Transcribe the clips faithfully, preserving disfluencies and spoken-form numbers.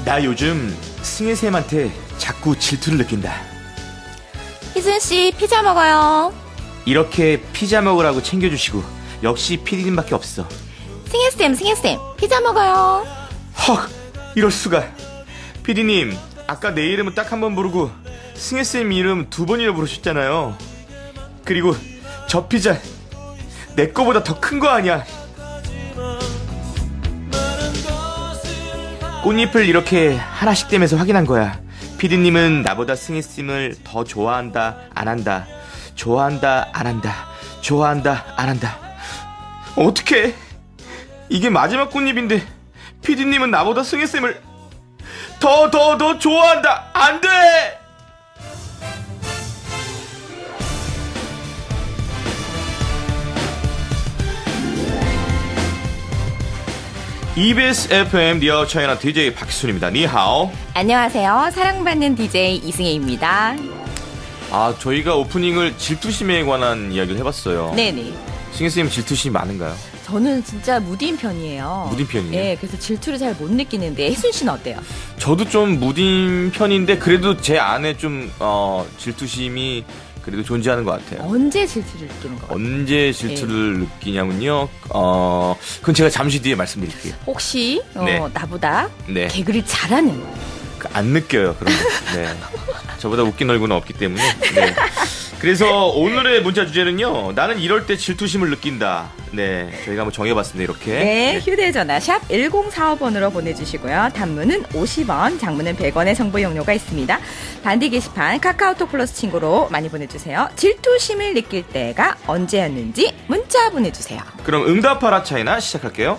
나 요즘 승혜쌤한테 자꾸 질투를 느낀다. 희순씨 피자 먹어요. 이렇게 피자 먹으라고 챙겨주시고 역시 피디님밖에 없어. 승혜쌤 승혜쌤 피자 먹어요. 헉, 이럴 수가. 피디님, 아까 내 이름은 딱 한 번 부르고 승혜쌤 이름 두 번이나 부르셨잖아요. 그리고 저 피자 내 거보다 더 큰 거 아니야. 꽃잎을 이렇게 하나씩 떼면서 확인한 거야. 피디님은 나보다 승희쌤을 더 좋아한다 안 한다, 좋아한다 안 한다, 좋아한다 안 한다. 어떡해, 이게 마지막 꽃잎인데 피디님은 나보다 승희쌤을 더 더 더 좋아한다. 안 돼. 이비에스 에프엠 리어 차이나 디제이 박희순입니다. 니하오. 안녕하세요. 사랑받는 디제이 이승혜입니다. 아, 저희가 오프닝을 질투심에 관한 이야기를 해봤어요. 네네. 승혜쌤 질투심이 많은가요? 저는 진짜 무딘 편이에요. 무딘 편이에요? 네, 그래서 질투를 잘 못 느끼는데 혜순 씨는 어때요? 저도 좀 무딘 편인데 그래도 제 안에 좀 어, 질투심이 그래도 존재하는 것 같아요. 언제 질투를 느끼는 것 같아요? 언제 질투를 네. 느끼냐면요. 어, 그건 제가 잠시 뒤에 말씀드릴게요. 혹시 어, 네. 나보다 네. 개그를 잘하는? 안 느껴요, 그런 거. 네. 저보다 웃긴 얼굴은 없기 때문에. 네. 그래서 오늘의 문자 주제는요, 나는 이럴 때 질투심을 느낀다. 네, 저희가 한번 정해봤습니다. 이렇게. 네, 네. 휴대전화 샵 일공사오 번으로 보내주시고요. 단문은 오십 원, 장문은 백 원의 정보 용료가 있습니다. 단디 게시판 카카오톡 플러스 친구로 많이 보내주세요. 질투심을 느낄 때가 언제였는지 문자 보내주세요. 그럼 응답하라 차이나 시작할게요.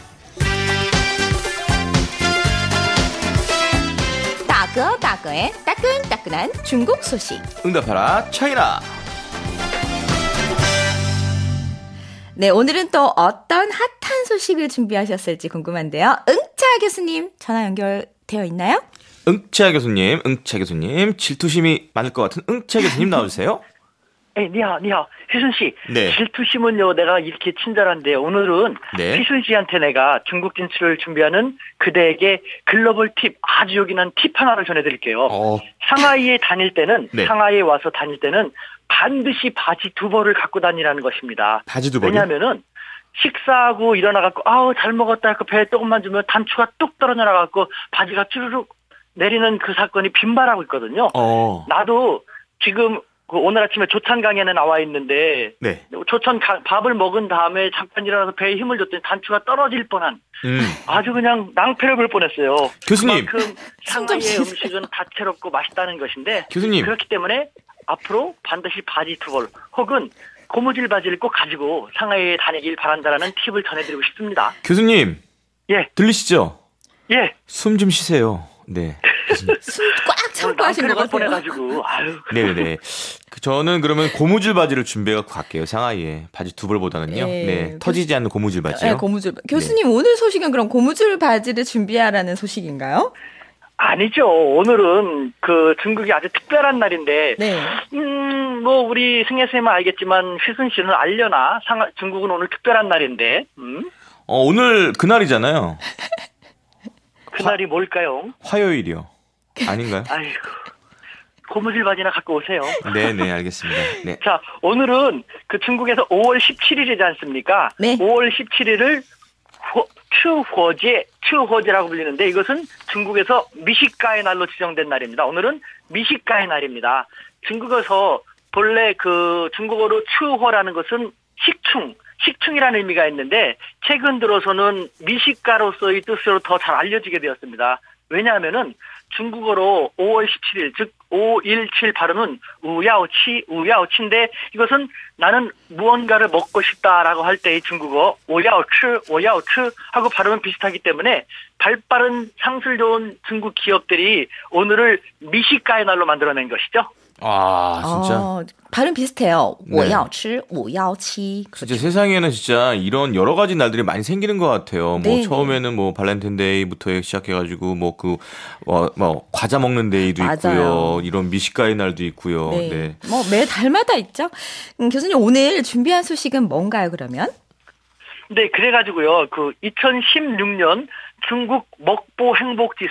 따끈따끈의 따끈따끈한 중국 소식. 응답하라 차이나. 네, 오늘은 또 어떤 핫한 소식을 준비하셨을지 궁금한데요. 응차 교수님 전화 연결되어 있나요? 응차 교수님, 응차 교수님, 질투심이 많을 것 같은 응차 교수님 나와주세요. 네, 니하오, 니하오. 혜순 씨. 네. 질투심은요, 내가 이렇게 친절한데, 오늘은 네. 혜순 씨한테 내가 중국 진출을 준비하는 그대에게 글로벌 팁, 아주 요긴한 팁 하나를 전해드릴게요. 어. 상하이에 다닐 때는, 네. 상하이에 와서 다닐 때는 반드시 바지 두 벌을 갖고 다니라는 것입니다. 바지 두 벌이요? 왜냐면은, 식사하고 일어나갖고, 아우, 잘 먹었다. 그 배에 조금만 주면 단추가 뚝 떨어져 나갖고, 바지가 쭈르륵 내리는 그 사건이 빈발하고 있거든요. 어. 나도 지금, 그 오늘 아침에 조천강에는 나와 있는데 네. 조천 가, 밥을 먹은 다음에 잠깐 일어나서 배에 힘을 줬더니 단추가 떨어질 뻔한 음. 아주 그냥 낭패를 볼 뻔했어요. 교수님. 그만큼 상하이의 음식은 다채롭고 맛있다는 것인데 교수님. 그렇기 때문에 앞으로 반드시 바지 두 벌 혹은 고무줄 바지를 꼭 가지고 상하이에 다니길 바란다라는 팁을 전해드리고 싶습니다. 교수님. 예. 들리시죠? 예. 숨 좀 쉬세요. 네. 숨 꽉 참고 하신 것 같아요. 뻔해가지고. 아유. 네네네. 저는 그러면 고무줄 바지를 준비해갖고 갈게요. 상하이에. 바지 두 벌보다는요. 네. 네. 터지지 않는 고무줄 바지요. 네, 고무줄. 교수님 네. 오늘 소식은 그럼 고무줄 바지를 준비하라는 소식인가요? 아니죠. 오늘은 그 중국이 아주 특별한 날인데, 네. 음, 뭐 우리 승혜쌤은 알겠지만 휘순 씨는 알려나? 상 중국은 오늘 특별한 날인데, 음? 어, 오늘 그날이잖아요. 그날이 화, 뭘까요? 화요일이요. 아닌가요? 아이고, 고무줄 바지나 갖고 오세요. 네네, 알겠습니다. 네. 자, 오늘은 그 중국에서 오월 십칠일이지 않습니까? 네. 오월 십칠일을 추호제, 추호제라고 불리는데 이것은 중국에서 미식가의 날로 지정된 날입니다. 오늘은 미식가의 날입니다. 중국에서 본래 그 중국어로 추호라는 것은 식충, 식충이라는 의미가 있는데 최근 들어서는 미식가로서의 뜻으로 더 잘 알려지게 되었습니다. 왜냐하면은 중국어로 오월 십칠일, 즉 오일칠 발음은 우야오치, 우야오치인데 이것은 나는 무언가를 먹고 싶다라고 할 때의 중국어 오야오치, 오야오치 하고 발음은 비슷하기 때문에 발빠른 상술 좋은 중국 기업들이 오늘을 미식가의 날로 만들어낸 것이죠. 아, 진짜. 어, 발음 비슷해요. 네. 오야오치, 오야오치. 진짜 세상에는 진짜 이런 여러 가지 날들이 많이 생기는 것 같아요. 뭐 네네. 처음에는 뭐 발렌타인데이부터 시작해가지고 뭐 그 뭐, 뭐 과자 먹는 데이도 맞아요. 있고요. 이런 미식가의 날도 있고요. 네. 네. 뭐 매 달마다 있죠. 음, 교수님 오늘 준비한 소식은 뭔가요, 그러면? 네, 그래가지고요. 그 이천십육년 중국 먹보 행복지수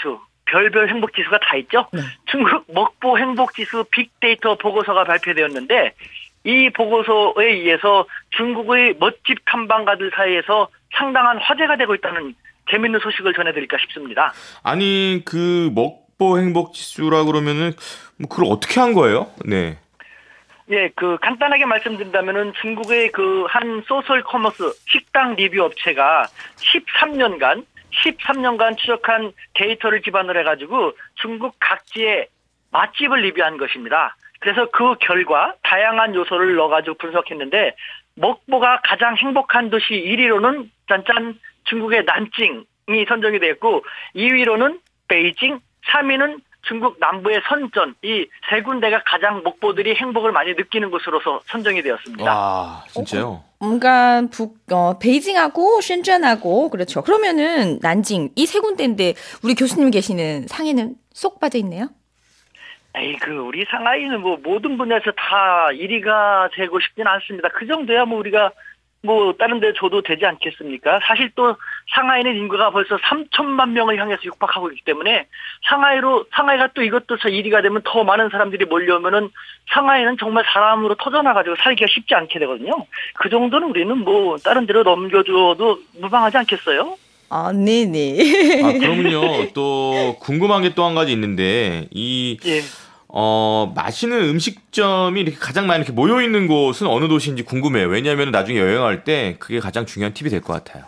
별별 행복지수가 다 있죠. 네. 중국 먹보 행복지수 빅데이터 보고서가 발표되었는데 이 보고서에 의해서 중국의 멋집 탐방가들 사이에서 상당한 화제가 되고 있다는 재밌는 소식을 전해드릴까 싶습니다. 아니 그 먹보 행복 지수라 그러면은 뭐 그걸 어떻게 한 거예요? 네. 예, 그 간단하게 말씀드린다면은 중국의 그 한 소셜 커머스 식당 리뷰 업체가 십삼 년간 십삼 년간 추적한 데이터를 기반으로 해가지고 중국 각지의 맛집을 리뷰한 것입니다. 그래서 그 결과 다양한 요소를 넣어가지고 분석했는데 먹보가 가장 행복한 도시 일 위로는 짠짠 중국의 난징이 선정이 됐고 이 위로는 베이징, 삼 위는 중국 남부의 선전, 이 세 군데가 가장 먹보들이 행복을 많이 느끼는 곳으로서 선정이 되었습니다. 와, 진짜요? 뭔가 북, 어, 베이징하고 쉔전하고 그렇죠. 그러면은 난징 이 세 군데인데 우리 교수님 계시는 상해는 쏙 빠져 있네요. 에이, 그 우리 상하이는 뭐 모든 분야에서 다 일 위가 되고 싶지는 않습니다. 그 정도야 뭐 우리가 뭐 다른 데 줘도 되지 않겠습니까? 사실 또 상하이는 인구가 벌써 삼천만 명을 향해서 육박하고 있기 때문에 상하이로 상하이가 또 이것도 저 일 위가 되면 더 많은 사람들이 몰려오면은 상하이는 정말 사람으로 터져나가지고 살기가 쉽지 않게 되거든요. 그 정도는 우리는 뭐 다른 데로 넘겨줘도 무방하지 않겠어요? 아, 네네. 아, 그러면요. 또 궁금한 게 또 한 가지 있는데 이 예. 어, 맛있는 음식점이 이렇게 가장 많이 이렇게 모여 있는 곳은 어느 도시인지 궁금해요. 왜냐하면 나중에 여행할 때 그게 가장 중요한 팁이 될 것 같아요.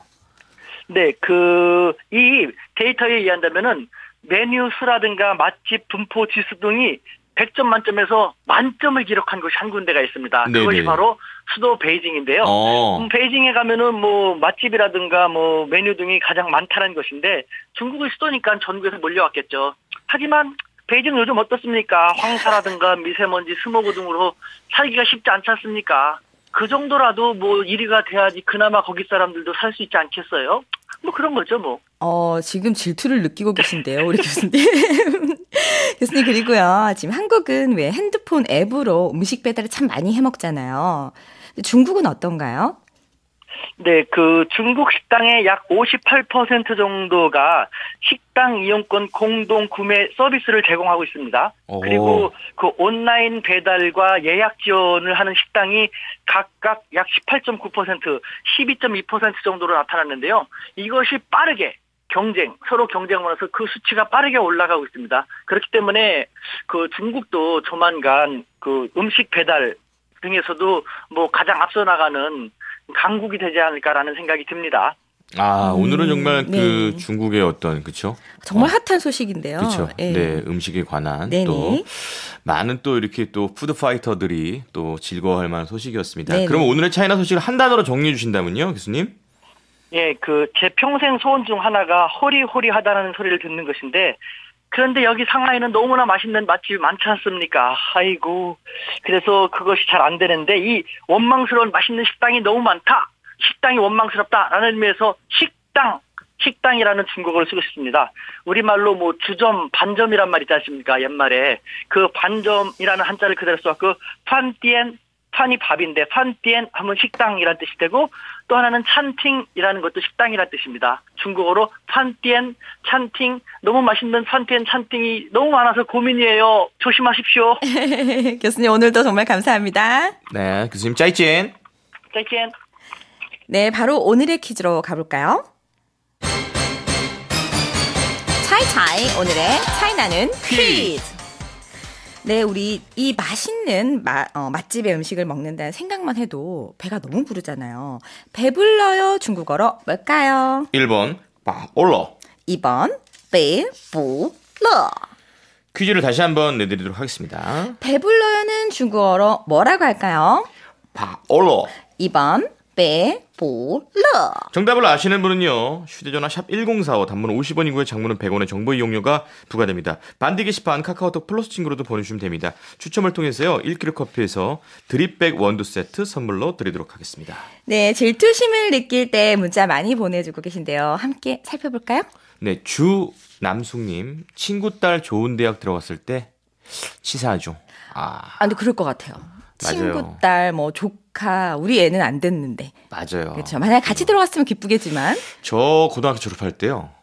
네, 그 이 데이터에 의한다면은 메뉴 수라든가 맛집 분포 지수 등이 백 점 만점에서 만점을 기록한 곳이 한 군데가 있습니다. 네네. 그것이 바로 수도 베이징인데요. 어. 음, 베이징에 가면은 뭐 맛집이라든가 뭐 메뉴 등이 가장 많다는 것인데 중국의 수도니까 전국에서 몰려왔겠죠. 하지만 베이징 요즘 어떻습니까? 황사라든가 미세먼지, 스모그 등으로 살기가 쉽지 않지 않습니까? 그 정도라도 뭐 일 위가 돼야지 그나마 거기 사람들도 살 수 있지 않겠어요? 뭐 그런 거죠, 뭐. 어, 지금 질투를 느끼고 계신데요, 우리 교수님. 교수님, 그리고요, 지금 한국은 왜 핸드폰 앱으로 음식 배달을 참 많이 해 먹잖아요. 중국은 어떤가요? 네, 그 중국 식당의 약 오십팔 퍼센트 정도가 식당 이용권 공동 구매 서비스를 제공하고 있습니다. 오. 그리고 그 온라인 배달과 예약 지원을 하는 식당이 각각 약 십팔 점 구 퍼센트, 십이 점 이 퍼센트 정도로 나타났는데요. 이것이 빠르게 경쟁, 서로 경쟁을 해서 그 수치가 빠르게 올라가고 있습니다. 그렇기 때문에 그 중국도 조만간 그 음식 배달 등에서도 뭐 가장 앞서 나가는 강국이 되지 않을까라는 생각이 듭니다. 아, 오늘은 정말 네. 그 중국의 어떤, 그쵸? 정말 어. 핫한 소식인데요. 그렇죠. 예. 네, 음식에 관한 네네. 또 많은 또 이렇게 또 푸드 파이터들이 또 즐거워할 만한 소식이었습니다. 네네. 그럼 오늘의 차이나 소식을 한 단어로 정리해 주신다면요, 교수님? 예, 그 제 평생 소원 중 하나가 호리호리하다는 소리를 듣는 것인데 그런데 여기 상하이는 너무나 맛있는 맛집이 많지 않습니까? 아이고, 그래서 그것이 잘 안 되는데 이 원망스러운 맛있는 식당이 너무 많다. 식당이 원망스럽다라는 의미에서 식당, 식당이라는 중국어를 쓰고 싶습니다. 우리말로 뭐 주점, 반점이란 말 있지 않습니까? 옛말에 그 반점이라는 한자를 그대로 써갖고 판띠엔, 판이 밥인데 판띠엔 하면 식당이란 뜻이 되고 또 하나는 찬팅이라는 것도 식당이란 뜻입니다. 중국어로 판띠엔, 찬팅, 너무 맛있는 판띠엔, 찬팅이 너무 많아서 고민이에요. 조심하십시오. 교수님, 오늘도 정말 감사합니다. 네, 교수님 짜이찐. 짜이젠. 네, 바로 오늘의 퀴즈로 가볼까요? 차이차이, 오늘의 차이나는 퀴즈. 네, 우리 이 맛있는 마, 어, 맛집의 음식을 먹는다는 생각만 해도 배가 너무 부르잖아요. 배불러요 중국어로 뭘까요? 일 번 바올러. 이 번 배불러. 퀴즈를 다시 한번 내드리도록 하겠습니다. 배불러요는 중국어로 뭐라고 할까요? 바올러. 이 번 배불러. 정답을 아시는 분은요, 휴대전화 샵 일공사오, 단문 오십 원이고요, 장문은 백 원의 정보 이용료가 부과됩니다. 반디 게시판 카카오톡 플러스 친구로도 보내주시면 됩니다. 추첨을 통해서요, 일 킬로그램 커피에서 드립백 원두 세트 선물로 드리도록 하겠습니다. 네, 질투심을 느낄 때 문자 많이 보내주고 계신데요. 함께 살펴볼까요? 네, 주남숙님, 친구 딸 좋은 대학 들어갔을 때 치사하죠. 아, 아, 근데 그럴 것 같아요. 맞아요. 친구 딸, 뭐 조카, 우리 애는 안 됐는데. 맞아요. 그렇죠. 만약 같이 들어갔으면 기쁘겠지만. 저 고등학교 졸업할 때요,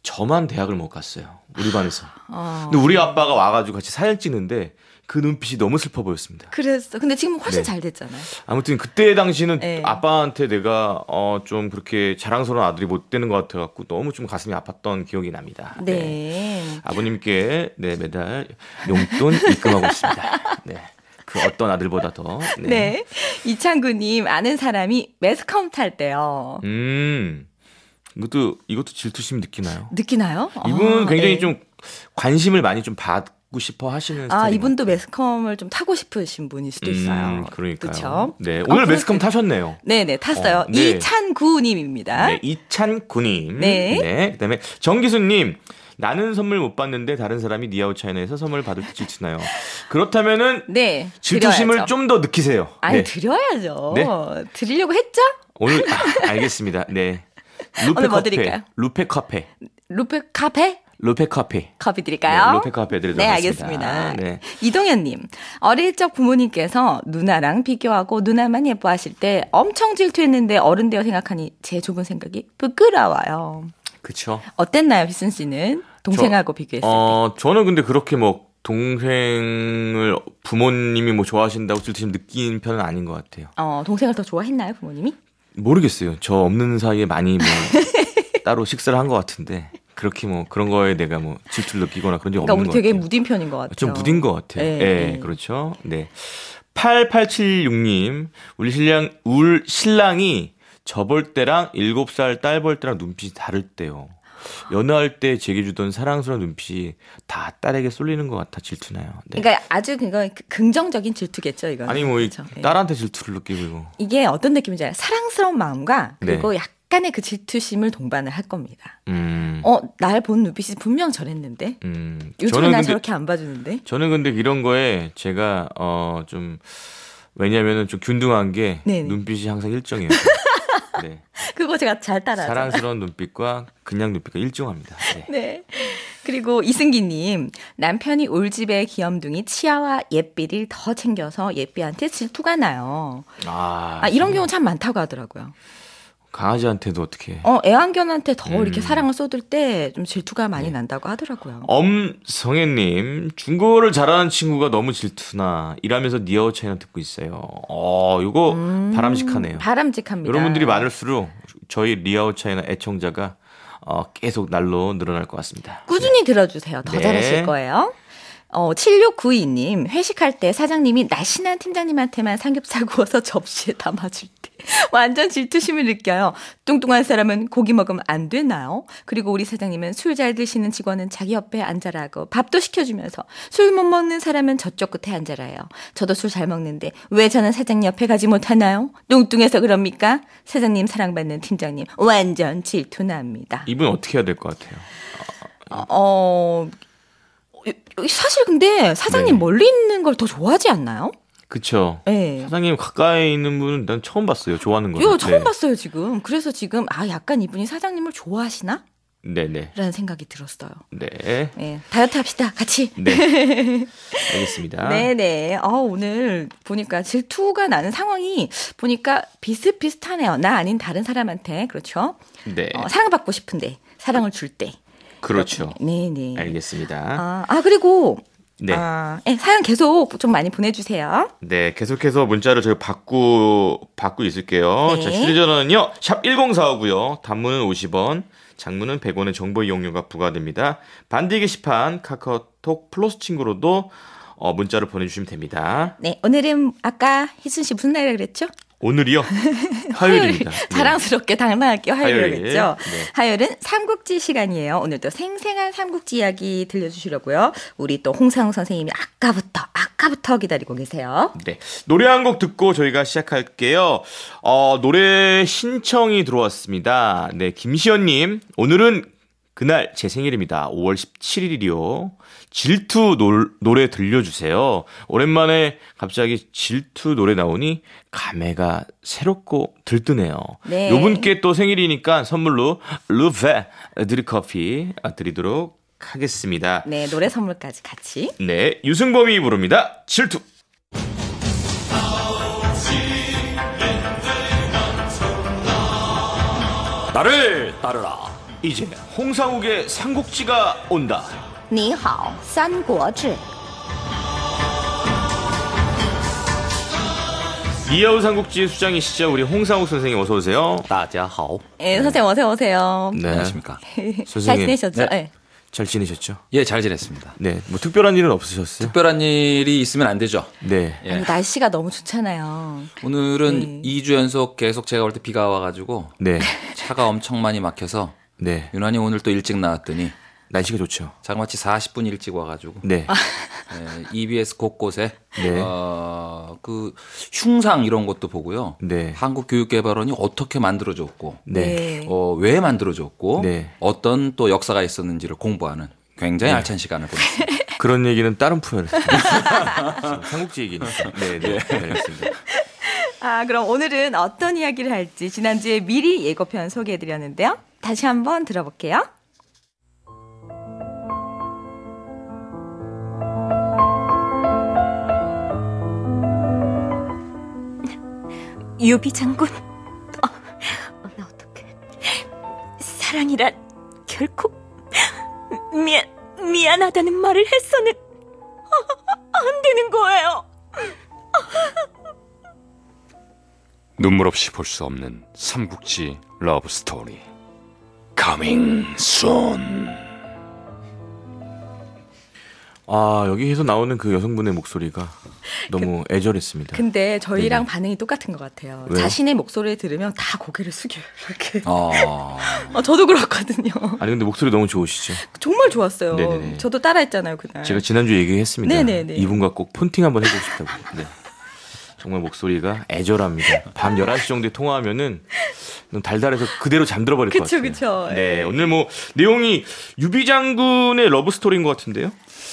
저만 대학을 못 갔어요. 우리 반에서. 어. 근데 우리 아빠가 와가지고 같이 사진 찍는데 그 눈빛이 너무 슬퍼 보였습니다. 그랬어. 근데 지금 훨씬 네. 잘 됐잖아요. 아무튼 그때 당시는 네. 아빠한테 내가 어, 좀 그렇게 자랑스러운 아들이 못 되는 것 같아갖고 너무 좀 가슴이 아팠던 기억이 납니다. 네. 네. 아버님께 네, 매달 용돈 입금하고 있습니다. 네. 그 어떤 아들보다 더. 네. 네. 이창구님, 아는 사람이 매스컴 탈 때요. 음. 이것도 이것도 질투심 느끼나요? 느끼나요? 이분 아, 굉장히 네. 좀 관심을 많이 좀 받고 싶어 하시는 아, 스타일인 이분도 것 같아요. 매스컴을 좀 타고 싶으신 분일 수도 있어요. 음, 그러니까요. 그렇죠? 네. 어, 오늘 그럴 매스컴 때- 타셨네요. 네네, 탔어요. 어, 네. 이찬구님입니다. 네, 이찬구님. 네. 네. 그다음에 정기수님. 나는 선물 못 받는데 다른 사람이 니아웃 차이나에서 선물 받을 때 질투나요. 그렇다면은 네. 질투심을 드려야죠. 좀 더 느끼세요. 아니, 네. 드려야죠. 네. 드리려고 했죠? 오늘 아, 알겠습니다. 네. 루페 오늘 뭐 커페. 드릴까요? 루페 커페. 루페 카페? 루페 커페. 커피 드릴까요? 네, 루페 커페 드리도록 네, 하겠습니다. 알겠습니다. 네. 이동현님, 어릴 적 부모님께서 누나랑 비교하고 누나만 예뻐하실 때 엄청 질투했는데 어른 되어 생각하니 제 좁은 생각이 부끄러워요. 그쵸. 어땠나요, 비순 씨는? 동생하고 비교했을 때. 어, 저는 근데 그렇게 뭐 동생을 부모님이 뭐 좋아하신다고 질투심 느낀 편은 아닌 것 같아요. 어, 동생을 더 좋아했나요, 부모님이? 모르겠어요. 저 없는 사이에 많이 뭐 따로 식사를 한 것 같은데 그렇게 뭐 그런 거에 내가 뭐 질투를 느끼거나 그런 적 그러니까 없는 우리 것 되게 같아요. 무딘 편인 것 같아요. 좀 무딘 것 같아요. 네, 네, 네. 그렇죠. 네. 팔팔칠육님, 우리 신랑, 울 신랑이 저 볼 때랑 일곱 살 딸 볼 때랑 눈빛이 다를 때요. 연애할 때 제게 주던 사랑스러운 눈빛이 다 딸에게 쏠리는 것 같아 질투나요. 네. 그러니까 아주 그거 긍정적인 질투겠죠, 이거. 아니 뭐 이 그렇죠. 네. 딸한테 질투를 느끼고 이거. 이게 어떤 느낌인지 알아요? 사랑스러운 마음과 그리고 네. 약간의 그 질투심을 동반을 할 겁니다. 음. 어, 날 본 눈빛이 분명 저랬는데 음. 요즘에 날 근데 저렇게 안 봐주는데. 저는 근데 이런 거에 제가 어 좀 왜냐면은 좀 균등한 게 네네. 눈빛이 항상 일정해요. 네. 그거 제가 잘 따라하죠. 사랑스러운 눈빛과 그냥 눈빛과 일정합니다. 네. 네. 그리고 이승기님, 남편이 올집에 귀염둥이 치아와 예삐를 더 챙겨서 예삐한테 질투가 나요. 아, 아, 이런 경우 참 많다고 하더라고요. 강아지한테도 어떻게? 어, 애완견한테 더 음. 이렇게 사랑을 쏟을 때 좀 질투가 많이 난다고 하더라고요. 엄성애님, 중국어를 잘하는 친구가 너무 질투나 일하면서 니아웃 차이나 듣고 있어요. 어, 이거 음, 바람직하네요. 바람직합니다. 여러분들이 많을수록 저희 리아웃 차이나 애청자가 어, 계속 날로 늘어날 것 같습니다. 꾸준히 들어주세요. 더 네. 잘하실 거예요. 어, 칠육구이님, 회식할 때 사장님이 날씬한 팀장님한테만 삼겹살 구워서 접시에 담아줄 때 완전 질투심을 느껴요. 뚱뚱한 사람은 고기 먹으면 안 되나요? 그리고 우리 사장님은 술 잘 드시는 직원은 자기 옆에 앉아라고 밥도 시켜주면서 술 못 먹는 사람은 저쪽 끝에 앉아라요. 저도 술 잘 먹는데 왜 저는 사장님 옆에 가지 못하나요? 뚱뚱해서 그럽니까? 사장님 사랑받는 팀장님 완전 질투납니다. 이분 어떻게 해야 될 것 같아요? 어, 사실 근데 사장님 네. 멀리 있는 걸 더 좋아하지 않나요? 그쵸. 네. 사장님 가까이 있는 분은 난 처음 봤어요. 좋아하는 거. 이거 처음 봤어요, 지금. 그래서 지금, 아, 약간 이분이 사장님을 좋아하시나? 네네. 라는 생각이 들었어요. 네. 네. 다이어트 합시다, 같이. 네. 알겠습니다. 네네. 어, 오늘 보니까 질투가 나는 상황이 보니까 비슷비슷하네요. 나 아닌 다른 사람한테. 그렇죠. 네. 어, 사랑받고 싶은데, 사랑을 줄 때. 그렇죠. 네네. 알겠습니다. 아, 아, 그리고. 네. 아, 네, 사연 계속 좀 많이 보내주세요. 네, 계속해서 문자를 저희 받고, 받고 있을게요. 네. 자, 휴대전화는요, 샵 일공사오고요. 단문은 오십 원, 장문은 백 원의 정보 이용료가 부과됩니다. 반디 게시판, 카카오톡 플러스 친구로도 어, 문자를 보내주시면 됩니다. 네, 오늘은 아까 희순 씨 무슨 날이라 그랬죠? 오늘이요? 화요일입니다. 네. 자랑스럽게 당당하게 화요일이라고 화요일. 그랬죠? 네. 화요일은 삼국지 시간이에요. 오늘도 생생한 삼국지 이야기 들려주시려고요. 우리 또 홍상우 선생님이 아까부터 아까부터 기다리고 계세요. 네. 노래 한 곡 듣고 저희가 시작할게요. 어, 노래 신청이 들어왔습니다. 네, 김시연님. 오늘은 그날 제 생일입니다. 오월 십칠일이요. 질투 노, 노래 들려주세요. 오랜만에 갑자기 질투 노래 나오니 감회가 새롭고 들뜨네요. 네. 요분께 또 생일이니까 선물로 루페 드립커피 드리도록 하겠습니다. 네, 노래 선물까지 같이. 네, 유승범이 부릅니다. 질투. 나를 따르라. 이제 홍상욱의 삼국지가 온다. 你好，三国志. 이하우 삼국지 수장이시죠. 우리 홍상욱 선생님 어서 오세요. 大家好. 예, 선생님 어서 오세요. 네. 안녕하십니까? 잘 선생님. 지내셨죠? 네. 네. 잘 지내셨죠? 예, 잘 지냈습니다. 네. 뭐 특별한 일은 없으셨어요? 특별한 일이 있으면 안 되죠. 네. 예. 아니, 날씨가 너무 좋잖아요. 오늘은 네. 이 주 연속 계속 제가 올 때 비가 와가지고 네. 차가 엄청 많이 막혀서 네. 유난히 오늘 또 일찍 나왔더니 날씨가 좋죠. 자그마치 사십 분 일찍 와가지고 네. 예, 이비에스 곳곳에 네. 어, 그 흉상 이런 것도 보고요. 네. 한국교육개발원이 어떻게 만들어졌고 네. 어, 왜 만들어졌고 네. 어떤 또 역사가 있었는지를 공부하는 굉장히 네. 알찬 시간을 보냈습니다. 그런 얘기는 다른 프로그램에서 삼국지 얘기니까. 네, 네. 알겠습니다. 아, 그럼 오늘은 어떤 이야기를 할지 지난주에 미리 예고편 소개해드렸는데요. 다시 한번 들어볼게요. 유비 장군, 어, 어, 나 어떡해. 사랑이란 결코 미안 미안하다는 말을 해서는 안 되는 거예요. 눈물 없이 볼 수 없는 삼국지 러브 스토리 Coming soon. 아, 여기에서 나오는 그 여성분의 목소리가 너무 애절했습니다. 근데 저희랑 네네. 반응이 똑같은 것 같아요. 왜요? 자신의 목소리를 들으면 다 고개를 숙여요. 이렇게. 어, 어, 저도 그렇거든요. 아니 근데 목소리 너무 좋으시죠? 정말 좋았어요. 네네네. 저도 따라했잖아요, 그날. 제가 지난주에 얘기했습니다. 네네네. 이분과 꼭 폰팅 한번 해보고 싶다고. 네. 정말 목소리가 애절합니다. 밤 열한 시 정도에 통화하면은 너무 달달해서 그대로 잠들어 버릴 것 그쵸, 같아요. 그쵸. 네, 오늘 뭐 내용이 유비 장군의 러브 스토리인 것 같은데요?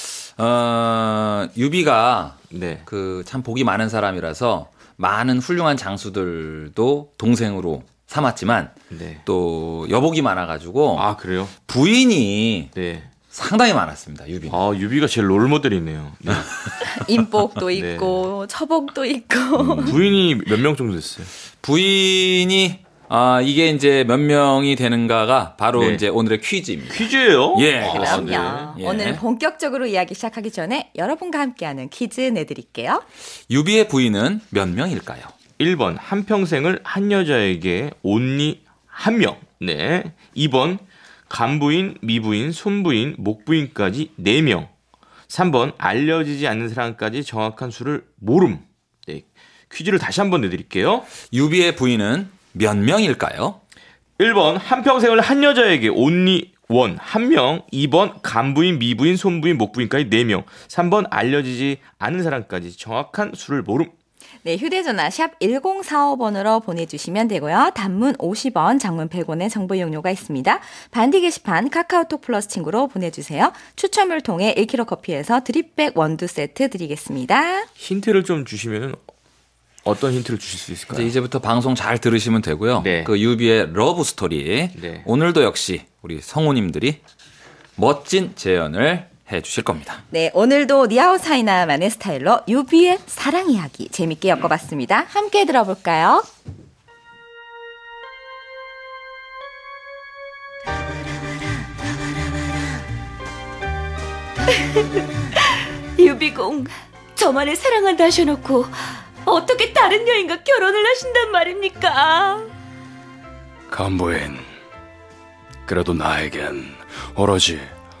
어, 유비가 네. 그 참 복이 많은 사람이라서 많은 훌륭한 장수들도 동생으로 삼았지만 네. 또 여복이 많아가지고 아 그래요? 부인이 네. 상당히 많았습니다. 유비. 아 유비가 제일 롤 모델이네요. 네. 인복도 네. 있고, 처복도 있고. 음, 부인이 몇 명 정도 됐어요? 부인이 아 이게 이제 몇 명이 되는가가 바로 네. 이제 오늘의 퀴즈입니다. 퀴즈예요? 예, 아, 그럼요. 네. 예. 오늘 본격적으로 이야기 시작하기 전에 여러분과 함께하는 퀴즈 내드릴게요. 유비의 부인은 몇 명일까요? 일 번 한평생을 한 여자에게 온리 한 명. 네. 이 번 간부인, 미부인, 손부인, 목부인까지 네 명. 삼 번 알려지지 않는 사람까지 정확한 수를 모름. 네. 퀴즈를 다시 한번 내드릴게요. 유비의 부인은 몇 명일까요? 일 번 한평생을 한 여자에게 온리 원 한 명. 이 번 간부인, 미부인, 손부인, 목부인까지 네 명. 삼 번 알려지지 않은 사람까지 정확한 수를 모름. 네, 휴대전화 샵 일공사오 번으로 보내주시면 되고요. 단문 오십 원, 장문 백 원의 정보 이용료가 있습니다. 반디 게시판 카카오톡 플러스 친구로 보내주세요. 추첨을 통해 일 킬로그램 커피에서 드립백 원두 세트 드리겠습니다. 힌트를 좀 주시면은 어떤 힌트를 주실 수 있을까요? 이제 이제부터 방송 잘 들으시면 되고요. 네. 그 유비의 러브 스토리. 네. 오늘도 역시 우리 성우님들이 멋진 재연을 해 주실 겁니다. 네, 오늘도 니아오 사이나만의 스타일로 유비의 사랑 이야기 재밌게 엮어봤습니다. 함께 들어볼까요? 유비공, 저만을 사랑한다 하셔놓고 어떻게 다른 여인과 결혼을 하신단 말입니까? 간부인, 그래도 나에겐 오로지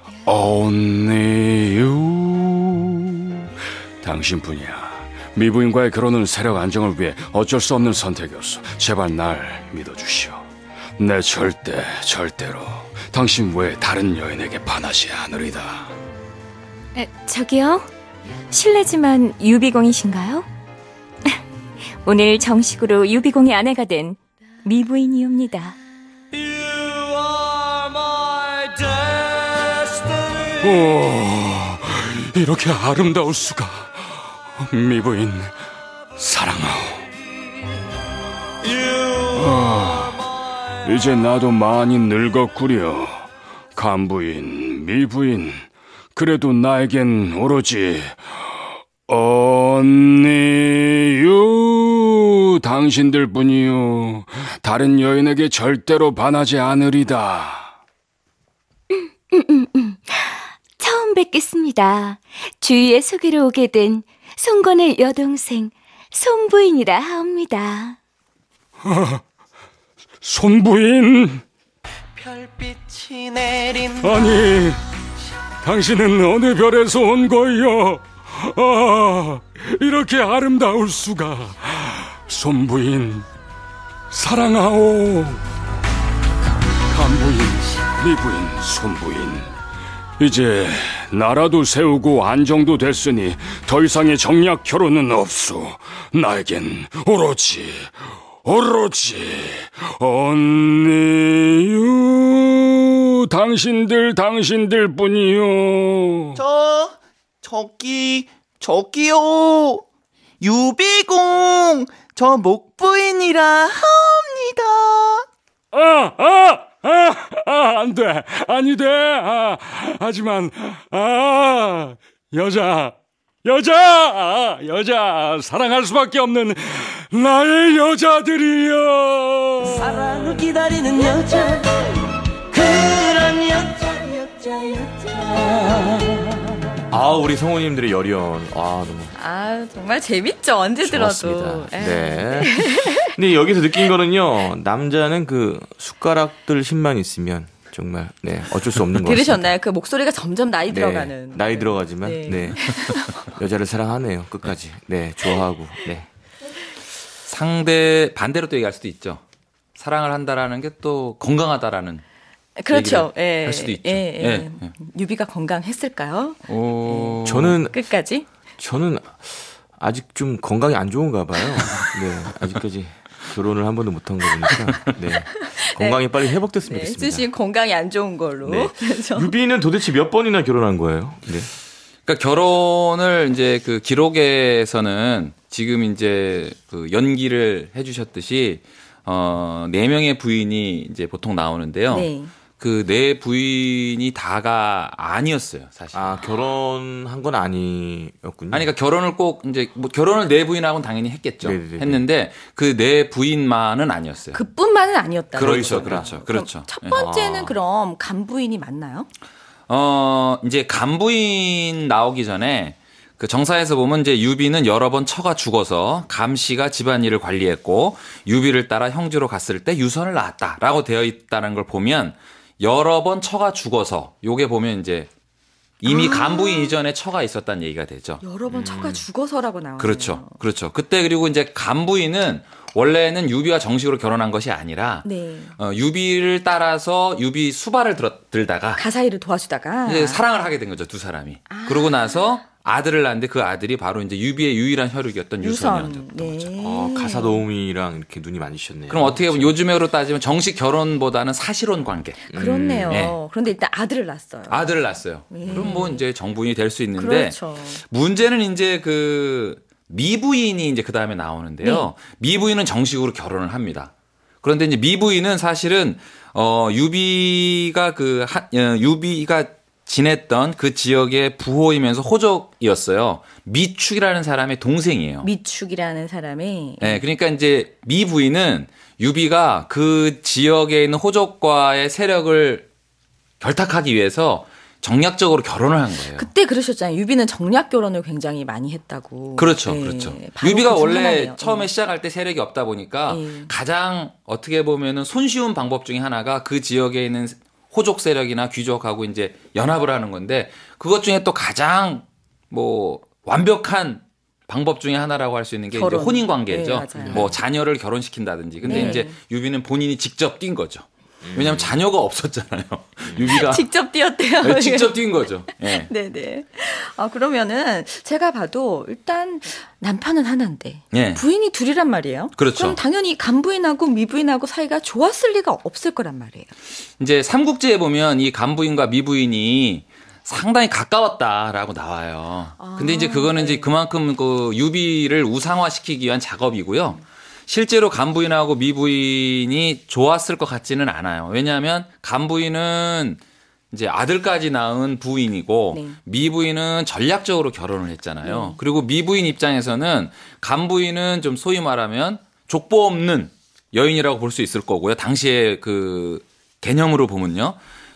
only you 당신뿐이야. 미부인과의 결혼은 세력 안정을 위해 어쩔 수 없는 선택이었어. 제발 날 믿어주시오. 내 절대 절대로 당신 외에 다른 여인에게 반하지 않으리다. 에, 저기요, 실례지만 유비공이신가요? 오늘 정식으로 유비공의 아내가 된 미부인이옵니다. 오, 이렇게 아름다울 수가. 미부인 사랑하오. 아, 이제 나도 많이 늙었구려. 간부인, 미부인, 그래도 나에겐 오로지 언니유 당신들뿐이요. 다른 여인에게 절대로 반하지 않으리다. 처음 뵙겠습니다. 주위에 소개로 오게 된 송건의 여동생 손부인이라 하옵니다. 손부인. 별빛이 내린 아니, 당신은 어느 별에서 온 거요? 아, 이렇게 아름다울 수가. 손부인, 사랑하오. 간부인, 미부인, 손부인. 이제 나라도 세우고 안정도 됐으니 더 이상의 정략 결혼은 없소. 나에겐 오로지 오로지 언니요, 당신들 당신들 뿐이요. 저 저기 저기요, 유비공 저 목부인이라 합니다. 아, 아, 아, 아, 안 돼, 아니 돼. 아, 하지만 아, 여자, 여자, 아, 여자 사랑할 수밖에 없는 나의 여자들이여. 사랑을 기다리는 여자, 그런 여자, 여자, 여자. 아, 우리 성우님들의 열연. 아, 너무 아, 정말 재밌죠. 언제 좋았습니다. 들어도. 에. 네. 근데 여기서 느낀 거는요, 남자는 그 숟가락들 힘만 있으면 정말 네 어쩔 수 없는 거 같습니다. 들으셨나요? 그 목소리가 점점 나이 네, 들어가는. 나이 들어가지만 네. 네, 여자를 사랑하네요 끝까지. 네, 좋아하고. 네. 상대 반대로 또 얘기할 수도 있죠. 사랑을 한다라는 게 또 건강하다라는. 그렇죠. 얘기를 예. 할 수도 있죠. 예, 예. 예, 예. 유비가 건강했을까요? 어... 저는 끝까지? 저는 아직 좀 건강이 안 좋은가 봐요. 네, 아직까지 결혼을 한 번도 못한 거 보니까 네, 건강이 빨리 회복됐으면 네, 좋겠습니다. 수신 건강이 안 좋은 걸로. 네. 그래서 유비는 도대체 몇 번이나 결혼한 거예요? 네. 그러니까 결혼을 이제 그 기록에서는 지금 이제 그 연기를 해주셨듯이 어, 네 명의 부인이 이제 보통 나오는데요. 네. 그 네 부인이 다가 아니었어요, 사실. 아, 결혼한 건 아니었군요. 아니, 그러니까 결혼을 꼭 이제 뭐 결혼을 네 부인하고는 당연히 했겠죠. 네네네. 했는데 그 네 부인만은 아니었어요. 그뿐만은 아니었다. 그렇죠, 그렇죠, 그렇죠. 첫 예. 번째는 아. 그럼 간부인이 맞나요? 어, 이제 간부인 나오기 전에 그 정사에서 보면 이제 유비는 여러 번 처가 죽어서 감씨가 집안일을 관리했고 유비를 따라 형주로 갔을 때 유선을 낳았다라고 되어 있다는 걸 보면 여러 번 처가 죽어서 요게 보면 이제 이미 아. 간부인 이전에 처가 있었다는 얘기가 되죠. 여러 번 처가 죽어서라고 나와요. 그렇죠. 그렇죠. 그때 그리고 이제 간부인은 원래는 유비와 정식으로 결혼한 것이 아니라 네. 어, 유비를 따라서 유비 수발을 들어, 들다가 가사일을 도와주다가 이제 사랑을 하게 된 거죠, 두 사람이. 그러고 나서 아들을 낳는데 그 아들이 바로 이제 유비의 유일한 혈육이었던 유선. 유선이었던 네. 거죠. 어, 가사 도우미랑 이렇게 눈이 많이 셨네요. 그럼 어떻게 보면 요즘으로 따지면 정식 결혼보다는 사실혼 관계. 그렇네요. 네. 그런데 일단 아들을 낳았어요. 아들을 낳았어요. 네. 그럼 뭐 이제 정부인이 될 수 있는데 그렇죠. 문제는 이제 그 미부인이 이제 그 다음에 나오는데요. 네. 미부인은 정식으로 결혼을 합니다. 그런데 이제 미부인은 사실은 어 유비가 그 하, 어, 유비가 지냈던 그 지역의 부호이면서 호족이었어요. 미축이라는 사람의 동생이에요. 미축이라는 사람이 네, 그러니까 이제 미 부인은 유비가 그 지역에 있는 호족과의 세력을 결탁하기 위해서 정략적으로 결혼을 한 거예요. 그때 그러셨잖아요. 유비는 정략 결혼을 굉장히 많이 했다고. 그렇죠, 네, 그렇죠. 바로 유비가 그중 원래 하나네요. 처음에 네. 시작할 때 세력이 없다 보니까 네. 가장 어떻게 보면은 손쉬운 방법 중에 하나가 그 지역에 있는 호족 세력이나 귀족하고 이제 연합을 하는 건데 그것 중에 또 가장 뭐 완벽한 방법 중에 하나라고 할 수 있는 게 이제 결혼. 혼인 관계죠. 네, 맞아요. 뭐 자녀를 결혼시킨다든지. 근데 네. 이제 유비는 본인이 직접 뛴 거죠. 왜냐하면 자녀가 없었잖아요. 유비가 직접 뛰었대요. 네, 직접 뛴 거죠. 네. 네네. 아, 그러면은 제가 봐도 일단 남편은 하나인데 네. 부인이 둘이란 말이에요. 그렇죠. 그럼 당연히 간부인하고 미부인하고 사이가 좋았을 리가 없을 거란 말이에요. 이제 삼국지에 보면 이 간부인과 미부인이 상당히 가까웠다라고 나와요. 아, 근데 이제 그거는 이제 그만큼 그 유비를 우상화시키기 위한 작업이고요. 실제로 간부인하고 미부인이 좋았을 것 같지는 않아요. 왜냐하면 간부인은 이제 아들까지 낳은 부인이고 네. 미부인은 전략적으로 결혼을 했잖아요. 네. 그리고 미부인 입장에서는 간부인은 좀 소위 말하면 족보 없는 여인이라고 볼 수 있을 거고요. 당시에 그 개념으로 보면요.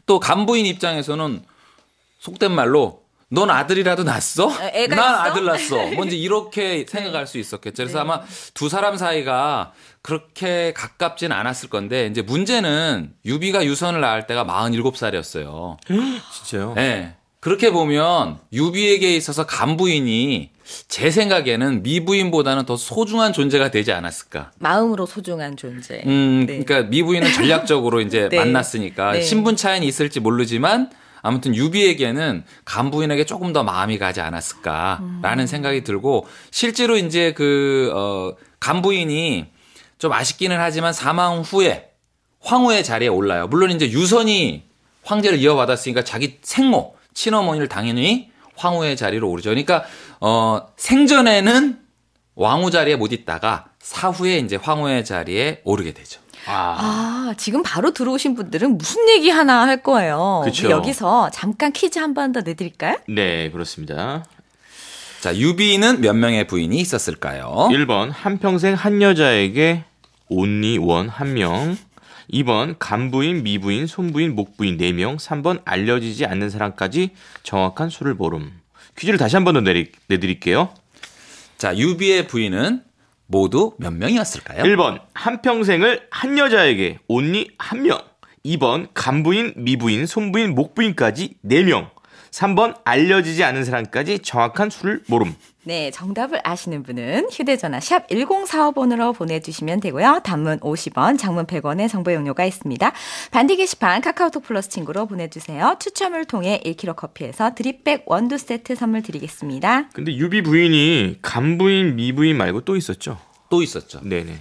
또 간부인 입장에서는 속된 말로 넌 아들이라도 낳았어? 애가 난 있어? 아들 낳았어. 뭔지 이렇게 생각할 수 있었겠죠. 그래서 아마 두 사람 사이가 그렇게 가깝진 않았을 건데 이제 문제는 유비가 유선을 낳을 때가 마흔일곱 살이었어요. 진짜요? 네. 그렇게 보면 유비에게 있어서 간부인이 제 생각에는 미부인보다는 더 소중한 존재가 되지 않았을까. 마음으로 소중한 존재. 음, 네. 그러니까 미부인은 전략적으로 이제 네. 만났으니까 네. 신분 차이는 있을지 모르지만 아무튼 유비에게는 간부인에게 조금 더 마음이 가지 않았을까라는 음. 생각이 들고 실제로 이제 그, 어, 간부인이 좀 아쉽기는 하지만 사망 후에 황후의 자리에 올라요. 물론 이제 유선이 황제를 이어받았으니까 자기 생모, 친어머니를 당연히 황후의 자리로 오르죠. 그러니까, 어, 생전에는 왕후 자리에 못 있다가 사후에 이제 황후의 자리에 오르게 되죠. 아, 지금 바로 들어오신 분들은 무슨 얘기 하나 할 거예요. 그쵸. 우리 여기서 잠깐 퀴즈 한 번 더 내드릴까요? 네, 그렇습니다. 자, 유비는 몇 명의 부인이 있었을까요? 일 번 한평생 한 여자에게 온리 원 한 명. 이 번 간부인, 미부인, 손부인, 목부인 네 명. 삼 번 알려지지 않는 사람까지 정확한 수를 모름. 퀴즈를 다시 한 번 더 내드릴게요. 자, 유비의 부인은 모두 몇 명이었을까요? 일 번 한평생을 한 여자에게 온리 한 명. 이 번 간부인, 미부인, 손부인, 목부인까지 네 명. 삼 번 알려지지 않은 사람까지 정확한 수를 모름. 네, 정답을 아시는 분은 휴대전화 샵 일공사오 번으로 보내주시면 되고요. 단문 오십 원, 장문 백 원의 정보 용료가 있습니다. 반디 게시판 카카오톡 플러스 친구로 보내주세요. 추첨을 통해 일 킬로그램 커피에서 드립백 원두 세트 선물 드리겠습니다. 근데 유비 부인이 간부인, 미부인 말고 또 있었죠? 또 있었죠. 네네.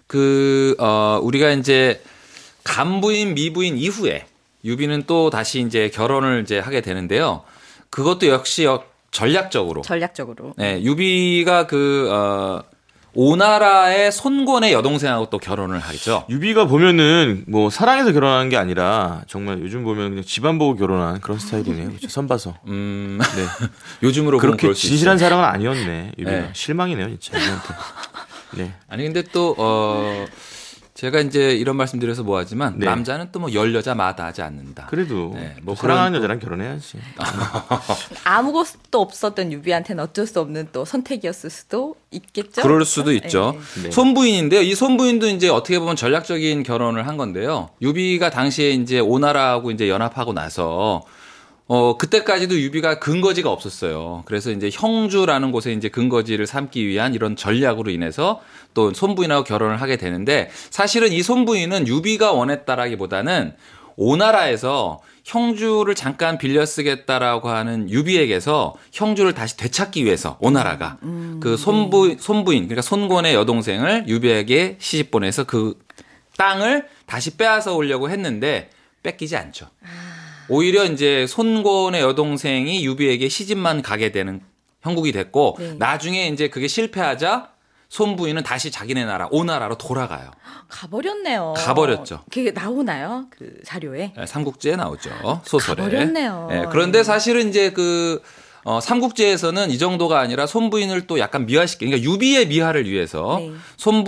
그, 어, 우리가 이제 간부인, 미부인 이후에 유비는 또 다시 이제 결혼을 이제 하게 되는데요. 그것도 역시 전략적으로. 전략적으로. 네, 유비가 그, 어, 오나라의 손권의 여동생하고 또 결혼을 하죠. 유비가 보면은 뭐 사랑해서 결혼한 게 아니라 정말 요즘 보면 그냥 집안 보고 결혼한 그런 스타일이네요. 그렇죠? 선 봐서. 음, 네. 요즘으로 보면 그렇게 그럴 수 진실한 있어요. 사랑은 아니었네. 유비가. 네. 실망이네요, 진짜. 유비한테. 네. 아니, 근데 또, 어, 제가 이제 이런 말씀 드려서 뭐하지만 네. 남자는 또 뭐 열 여자 마다하지 않는다. 그래도 네, 뭐 뭐 사랑하는 그런 여자랑 결혼해야지. 아무것도 없었던 유비한테는 어쩔 수 없는 또 선택이었을 수도 있겠죠. 그럴 수도 있죠. 네. 손부인인데요. 이 손부인도 이제 어떻게 보면 전략적인 결혼을 한 건데요. 유비가 당시에 이제 오나라하고 이제 연합하고 나서 어, 그때까지도 유비가 근거지가 없었어요. 그래서 이제 형주라는 곳에 이제 근거지를 삼기 위한 이런 전략으로 인해서 또 손부인하고 결혼을 하게 되는데 사실은 이 손부인은 유비가 원했다라기보다는 오나라에서 형주를 잠깐 빌려 쓰겠다라고 하는 유비에게서 형주를 다시 되찾기 위해서 오나라가 음, 그 손부, 손부인, 그러니까 손권의 여동생을 유비에게 시집 보내서 그 땅을 다시 빼앗아 오려고 했는데 뺏기지 않죠. 오히려 이제 손권의 여동생이 유비에게 시집만 가게 되는 형국이 됐고 네. 나중에 이제 그게 실패하자 손부인은 다시 자기네 나라 오나라로 돌아가요. 가버렸네요. 가버렸죠. 그게 나오나요? 그 자료에? 네, 삼국지에 나오죠. 소설에. 가버렸네요. 네, 그런데 사실은 이제 그 어, 삼국지에서는 이 정도가 아니라 손부인을 또 약간 미화시키, 그러니까 유비의 미화를 위해서 네.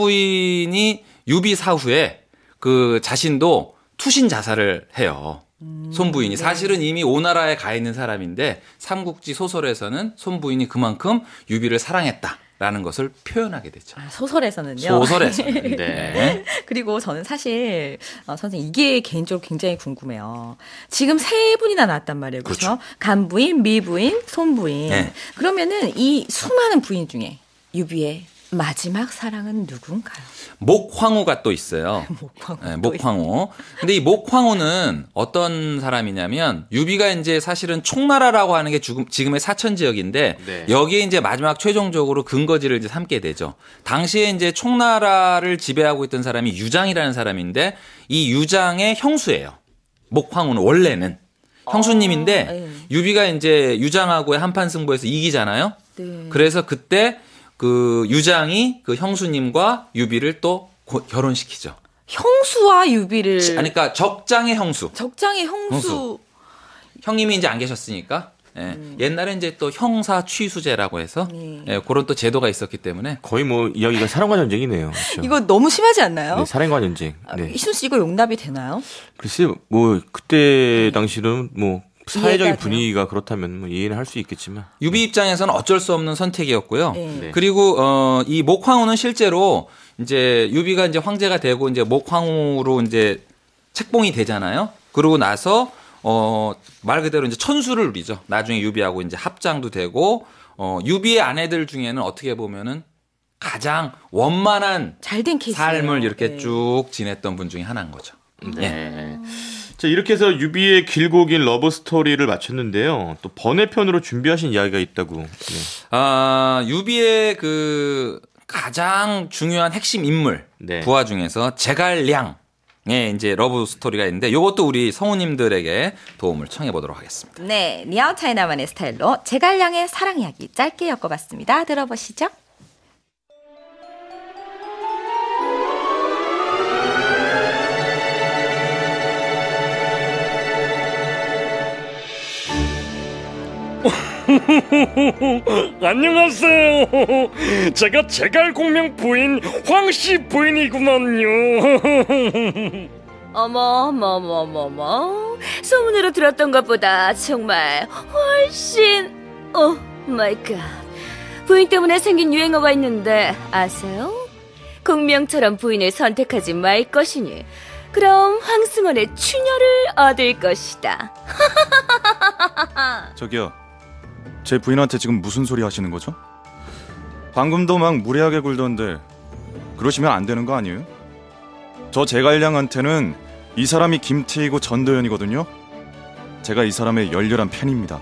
손부인이 유비 사후에 그 자신도 투신 자살을 해요. 음, 손부인이 네. 사실은 이미 오나라에 가 있는 사람인데 삼국지 소설에서는 손부인이 그만큼 유비를 사랑했다라는 것을 표현하게 되죠. 아, 소설에서는요. 소설에서는. 네. 그리고 저는 사실 어, 선생님 이게 개인적으로 굉장히 궁금해요. 지금 세 분이나 나왔단 말이에요. 그렇죠? 간부인, 미부인, 손부인. 네. 그러면은 이 수많은 부인 중에 유비의 마지막 사랑은 누군가요? 목황후가 또 있어요. 목황후. 네, 또 목황후. 근데 이 목황후는 어떤 사람이냐면 유비가 이제 사실은 총나라라고 하는 게 지금, 지금의 사천 지역인데 네. 여기에 이제 마지막 최종적으로 근거지를 이제 삼게 되죠. 당시에 이제 총나라를 지배하고 있던 사람이 유장이라는 사람인데 이 유장의 형수예요. 목황후는 원래는 형수님인데 아, 네. 유비가 이제 유장하고의 한판 승부에서 이기잖아요. 네. 그래서 그때 그 유장이 그 형수님과 유비를 또 고, 결혼시키죠. 형수와 유비를 그러니까 적장의 형수. 적장의 형수. 형수. 형님이 이제 안 계셨으니까 예. 음. 옛날에 이제 또 형사 취수제라고 해서 네. 예, 그런 또 제도가 있었기 때문에 거의 뭐 이야기가 사랑과 전쟁이네요. 그렇죠? 이거 너무 심하지 않나요? 네, 살인과 전쟁. 네. 희순 씨 이거 용납이 되나요? 글쎄 뭐 그때 당시는 뭐 사회적인 이해가 분위기가 그렇다면 뭐 이해는 할 수 있겠지만 유비 입장에서는 어쩔 수 없는 선택이었고요. 네. 네. 그리고 어, 이 목황후는 실제로 이제 유비가 이제 황제가 되고 이제 목황후로 이제 책봉이 되잖아요. 그러고 나서 어, 말 그대로 이제 천수를 누리죠. 나중에 유비하고 이제 합장도 되고 어, 유비의 아내들 중에는 어떻게 보면은 가장 원만한 잘된 케이스. 삶을 이렇게 네. 쭉 지냈던 분 중에 하나인 거죠. 네. 자, 이렇게 해서 유비의 길고 긴 러브 스토리를 마쳤는데요. 또 번외편으로 준비하신 이야기가 있다고. 네. 아, 유비의 그 가장 중요한 핵심 인물 네. 부하 중에서 제갈량의 이제 러브 스토리가 있는데 이것도 우리 성우님들에게 도움을 청해 보도록 하겠습니다. 네, 니아오 차이나만의 스타일로 제갈량의 사랑 이야기 짧게 엮어봤습니다. 들어보시죠. 안녕하세요. 제가 제갈공명 부인 황씨 부인이구만요. 어머 어머 어머 어머 어머 소문으로 들었던 것보다 정말 훨씬 오 마이 갓 부인 때문에 생긴 유행어가 있는데 아세요? 공명처럼 부인을 선택하지 말 것이니 그럼 황승원의 추녀를 얻을 것이다. 저기요, 제 부인한테 지금 무슨 소리 하시는 거죠? 방금도 막 무례하게 굴던데 그러시면 안 되는 거 아니에요? 저 제갈량한테는 이 사람이 김태희고 전도연이거든요. 제가 이 사람의 열렬한 팬입니다.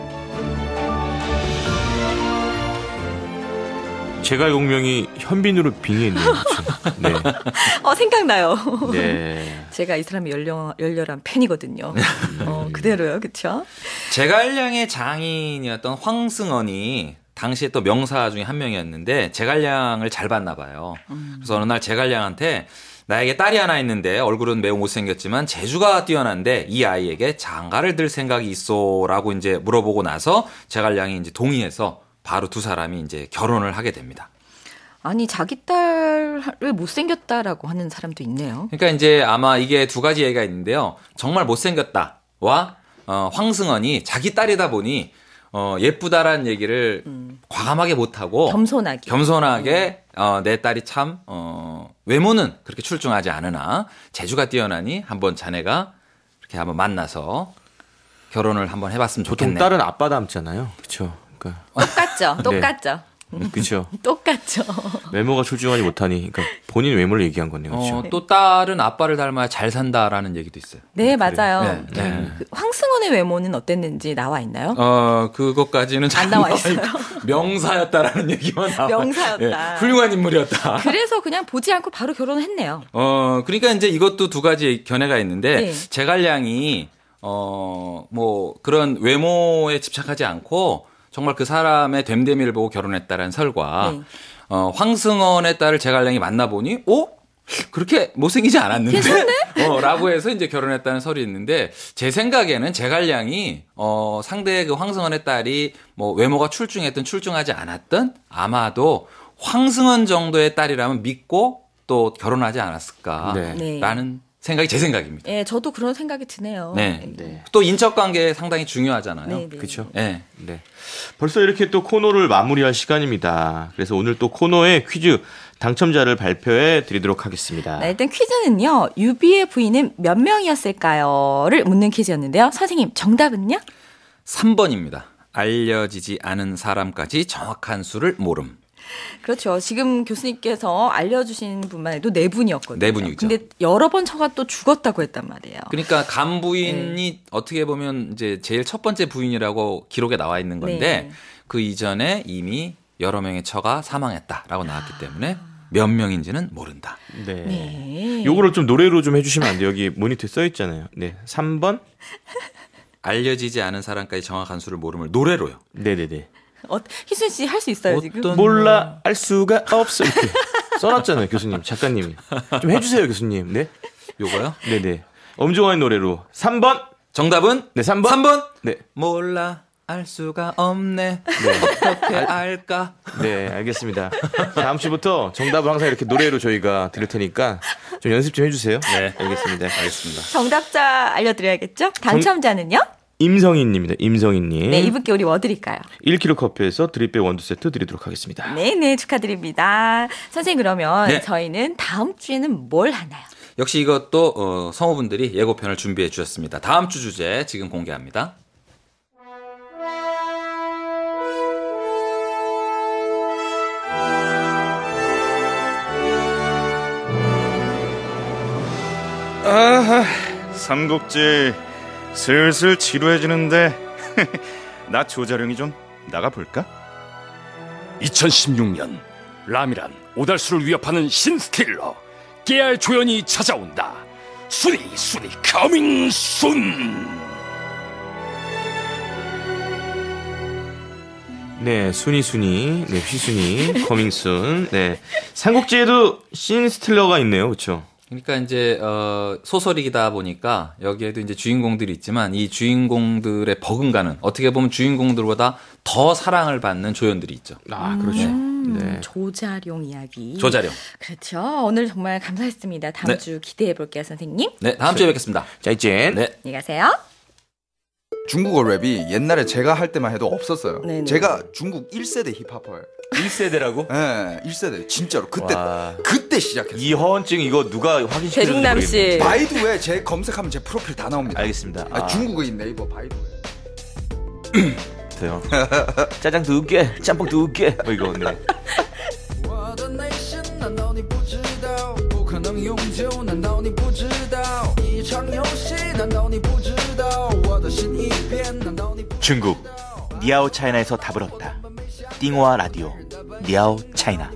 제갈공명이 현빈으로 빙의했네요. 그렇죠? 네. 어, 생각나요. 네. 제가 이 사람이 열려, 열렬한 팬이거든요. 어, 그대로요, 그쵸? 제갈량의 장인이었던 황승원이 당시에 또 명사 중에 한 명이었는데 제갈량을 잘 봤나 봐요. 그래서 어느 날 제갈량한테 나에게 딸이 하나 있는데 얼굴은 매우 못생겼지만 재주가 뛰어난데 이 아이에게 장가를 들 생각이 있어라고 이제 물어보고 나서 제갈량이 이제 동의해서 바로 두 사람이 이제 결혼을 하게 됩니다. 아니, 자기 딸을 못생겼다라고 하는 사람도 있네요. 그러니까 이제 아마 이게 두 가지 얘기가 있는데요. 정말 못생겼다와 어, 황승원이 자기 딸이다 보니 어, 예쁘다라는 얘기를 음. 과감하게 못하고 겸손하게 겸손하게 어, 내 딸이 참 어, 외모는 그렇게 출중하지 않으나 재주가 뛰어나니 한번 자네가 이렇게 한번 만나서 결혼을 한번 해봤으면 좋겠네. 보통 딸은 아빠 닮잖아요. 그렇죠. 그러니까 똑같죠. 똑같죠. 그렇죠. 똑같죠. 외모가 출중하지 못하니, 그러니까 본인 외모를 얘기한 거네요. 그렇죠. 어, 또 딸은 아빠를 닮아야 잘 산다라는 얘기도 있어요. 네, 맞아요. 네, 네. 네. 그 황승원의 외모는 어땠는지 나와 있나요? 어, 그것까지는 안 나와 있어요. 명사였다라는 얘기만 나와. 명사였다. 예, 훌륭한 인물이었다. 그래서 그냥 보지 않고 바로 결혼했네요. 어, 그러니까 이제 이것도 두 가지 견해가 있는데 네. 제갈량이 어, 뭐 그런 외모에 집착하지 않고 정말 그 사람의 됨됨이를 보고 결혼했다라는 설과 네. 어, 황승원의 딸을 제갈량이 만나보니 어? 그렇게 못생기지 않았는데? 어, 라고 해서 이제 결혼했다는 설이 있는데 제 생각에는 제갈량이 어, 상대 그 황승원의 딸이 뭐 외모가 출중했든 출중하지 않았든 아마도 황승원 정도의 딸이라면 믿고 또 결혼하지 않았을까라는 네. 생각이 제 생각입니다. 네, 저도 그런 생각이 드네요. 네. 네. 또 인적 관계 상당히 중요하잖아요. 네, 네. 그렇죠. 네. 네. 벌써 이렇게 또 코너를 마무리할 시간입니다. 그래서 오늘 또 코너의 퀴즈 당첨자를 발표해 드리도록 하겠습니다. 네, 일단 퀴즈는요. 유비의 부인은 몇 명이었을까요?를 묻는 퀴즈였는데요. 선생님, 정답은요? 삼 번입니다. 알려지지 않은 사람까지 정확한 수를 모름. 그렇죠. 지금 교수님께서 알려주신 분만 해도 네 분이었거든요. 네 분이죠. 근데 여러 번 쳐가 또 죽었다고 했단 말이에요. 그러니까 간 부인이 네. 어떻게 보면 이제 제일 첫 번째 부인이라고 기록에 나와 있는 건데 네. 그 이전에 이미 여러 명의 처가 사망했다라고 나왔기 때문에 몇 명인지는 모른다. 네. 네. 요거를 좀 노래로 좀 해주시면 안 돼요? 여기 모니터에 써 있잖아요. 네. 삼 번. 알려지지 않은 사람까지 정확한 수를 모름을 노래로요. 네네네. 어, 희순 씨 할 수 있어요, 지금? 몰라, 알 수가 없어. 이렇게 써놨잖아요, 교수님, 작가님이. 좀 해주세요, 교수님. 네. 요거요? 네네. 엄중한 노래로. 삼 번. 정답은? 네, 삼 번. 삼 번. 네. 몰라, 알 수가 없네. 네. 어떻게 알까? 네, 알겠습니다. 다음 주부터 정답을 항상 이렇게 노래로 저희가 드릴 테니까 좀 연습 좀 해주세요. 네, 알겠습니다. 알겠습니다. 정답자 알려드려야겠죠? 당첨자는요? 임성희님입니다. 임성희님. 네, 이분께 우리 뭐 드릴까요? 일 킬로그램 커피에서 드립백 원두 세트 드리도록 하겠습니다. 네네, 축하드립니다. 선생님, 그러면 네. 저희는 다음 주에는 뭘 하나요? 역시 이것도 어, 성우분들이 예고편을 준비해 주셨습니다. 다음 주 주제 지금 공개합니다. 아하, 삼국지 슬슬 지루해지는데 나 조자룡이 좀 나가볼까? 이천십육 년 라미란 오달수를 위협하는 신스틸러 깨알 조연이 찾아온다. 순이 순이 커밍 순. 네, 순이 순이, 네, 휘순이, 커밍순. 네, 삼국지에도 신스틸러가 있네요, 그렇죠? 그러니까 이제 어, 소설이다 보니까 여기에도 이제 주인공들이 있지만 이 주인공들의 버금가는 어떻게 보면 주인공들보다 더 사랑을 받는 조연들이 있죠. 아, 그렇죠. 음, 네. 조자룡 이야기. 조자룡. 그렇죠. 오늘 정말 감사했습니다. 다음 네. 주 기대해 볼게요, 선생님. 네, 다음 주에 뵙겠습니다. 자, 이제 네. 안녕히 가세요. 중국어 랩이 옛날에 제가 할 때만 해도 없었어요. 네네. 제가 중국 일 세대 힙합퍼예요. 일 세대라고? 네, 일 세대 진짜로 그때 와. 그때 시작했어요. 이 허언증 이거 누가 확인시켜줬는지 대중남 모르겠네요. 씨. 바이두에 제 검색하면 제 프로필 다 나옵니다. 알겠습니다. 아, 아. 중국어인 네이버 바이두에. 돼요. 짜장 두 개, 짬뽕 두 개. 뭐 이거 네. 중국 니아오 차이나에서 답을 얻다. 띵호아 라디오 니아오 차이나.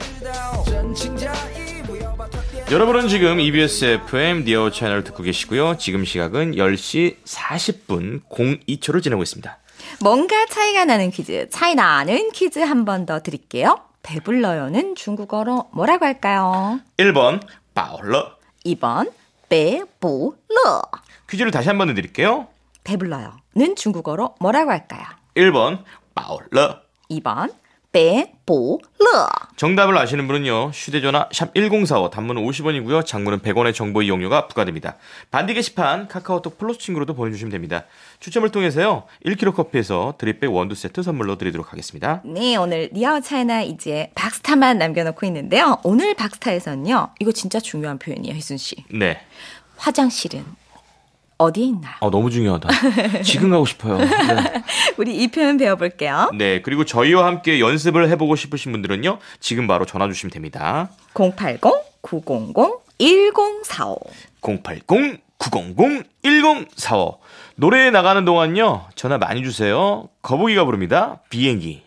여러분은 지금 이비에스 에프엠 니아오 차이나를 듣고 계시고요. 지금 시각은 열 시 사십 분 공이 초를 지나고 있습니다. 뭔가 차이가 나는 퀴즈, 차이 나는 퀴즈 한 번 더 드릴게요. 배불러요는 중국어로 뭐라고 할까요? 일 번 빠올러. 이 번 배불러. 퀴즈를 다시 한 번 드릴게요. 배불러요는 중국어로 뭐라고 할까요? 일 번 빠올러. 이 번 배불러. 정답을 아시는 분은요, 휴대전화 샵 일공사오, 단문은 오십 원이고요, 장문은 백 원의 정보 이용료가 부과됩니다. 반디 게시판 카카오톡 플러스 친구로도 보내주시면 됩니다. 추첨을 통해서요, 일 킬로그램 커피에서 드립백 원두 세트 선물로 드리도록 하겠습니다. 네, 오늘 니아오 차이나 이제 박스타만 남겨놓고 있는데요. 오늘 박스타에서는요, 이거 진짜 중요한 표현이에요, 희순 씨. 네. 화장실은 어디에 있나요? 아, 너무 중요하다. 지금 가고 싶어요. 네. 우리 이 표현 배워볼게요. 네, 그리고 저희와 함께 연습을 해보고 싶으신 분들은요, 지금 바로 전화 주시면 됩니다. 공팔공 구공공 일공사오. 공팔공 구공공 일공사오. 노래 나가는 동안요, 전화 많이 주세요. 거북이가 부릅니다. 비행기.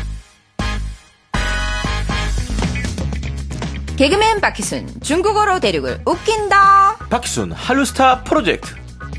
개그맨 박희순, 중국어로 대륙을 웃긴다. 박희순 한류스타 프로젝트.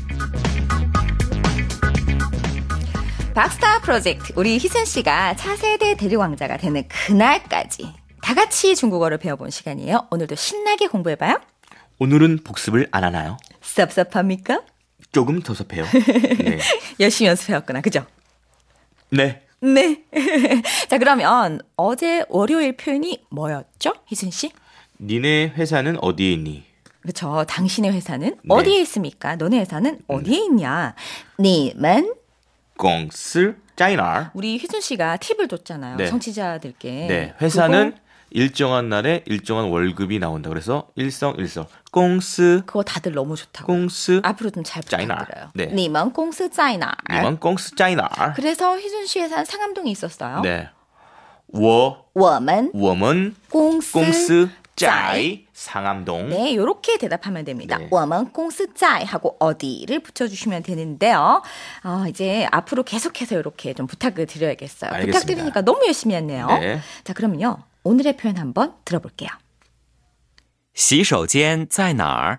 박스타 프로젝트, 우리 희순 씨가 차세대 대륙왕자가 되는 그날까지 다 같이 중국어를 배워본 시간이에요. 오늘도 신나게 공부해봐요. 오늘은 복습을 안 하나요? 섭섭합니까? 조금 더 섭해요. 네. 열심히 연습해왔구나, 그죠? 네. 네. 자, 그러면 어제 월요일 표현이 뭐였죠, 희순 씨? 니네 회사는 어디에 있니? 그렇죠. 당신의 회사는 네. 어디에 있습니까? 너네 회사는 어디에 있냐? 니만 공스 짜이나. 우리 희순 씨가 팁을 줬잖아요. 네. 청취자들께. 네. 회사는 그거, 일정한 날에 일정한 월급이 나온다. 그래서 일성일성. 공스 그거 다들 너무 좋다고. 공스 앞으로 좀 잘 짜이나. 부탁드려요. 네. 니만 공스 짜이나. 니만 공스 짜이나. 그래서 희순 씨 회사는 상암동에 있었어요. 네. 我我们我们公司公司在 상암동. 네, 요렇게 대답하면 됩니다. 네. 我们公司在 하고 어디를 붙여주시면 되는데요. 어, 이제 앞으로 계속해서 이렇게 좀 부탁을 드려야겠어요. 알겠습니다. 부탁드리니까 너무 열심히 했네요. 네. 자, 그러면요. 오늘의 표현 한번 들어볼게요. 洗手间在哪儿?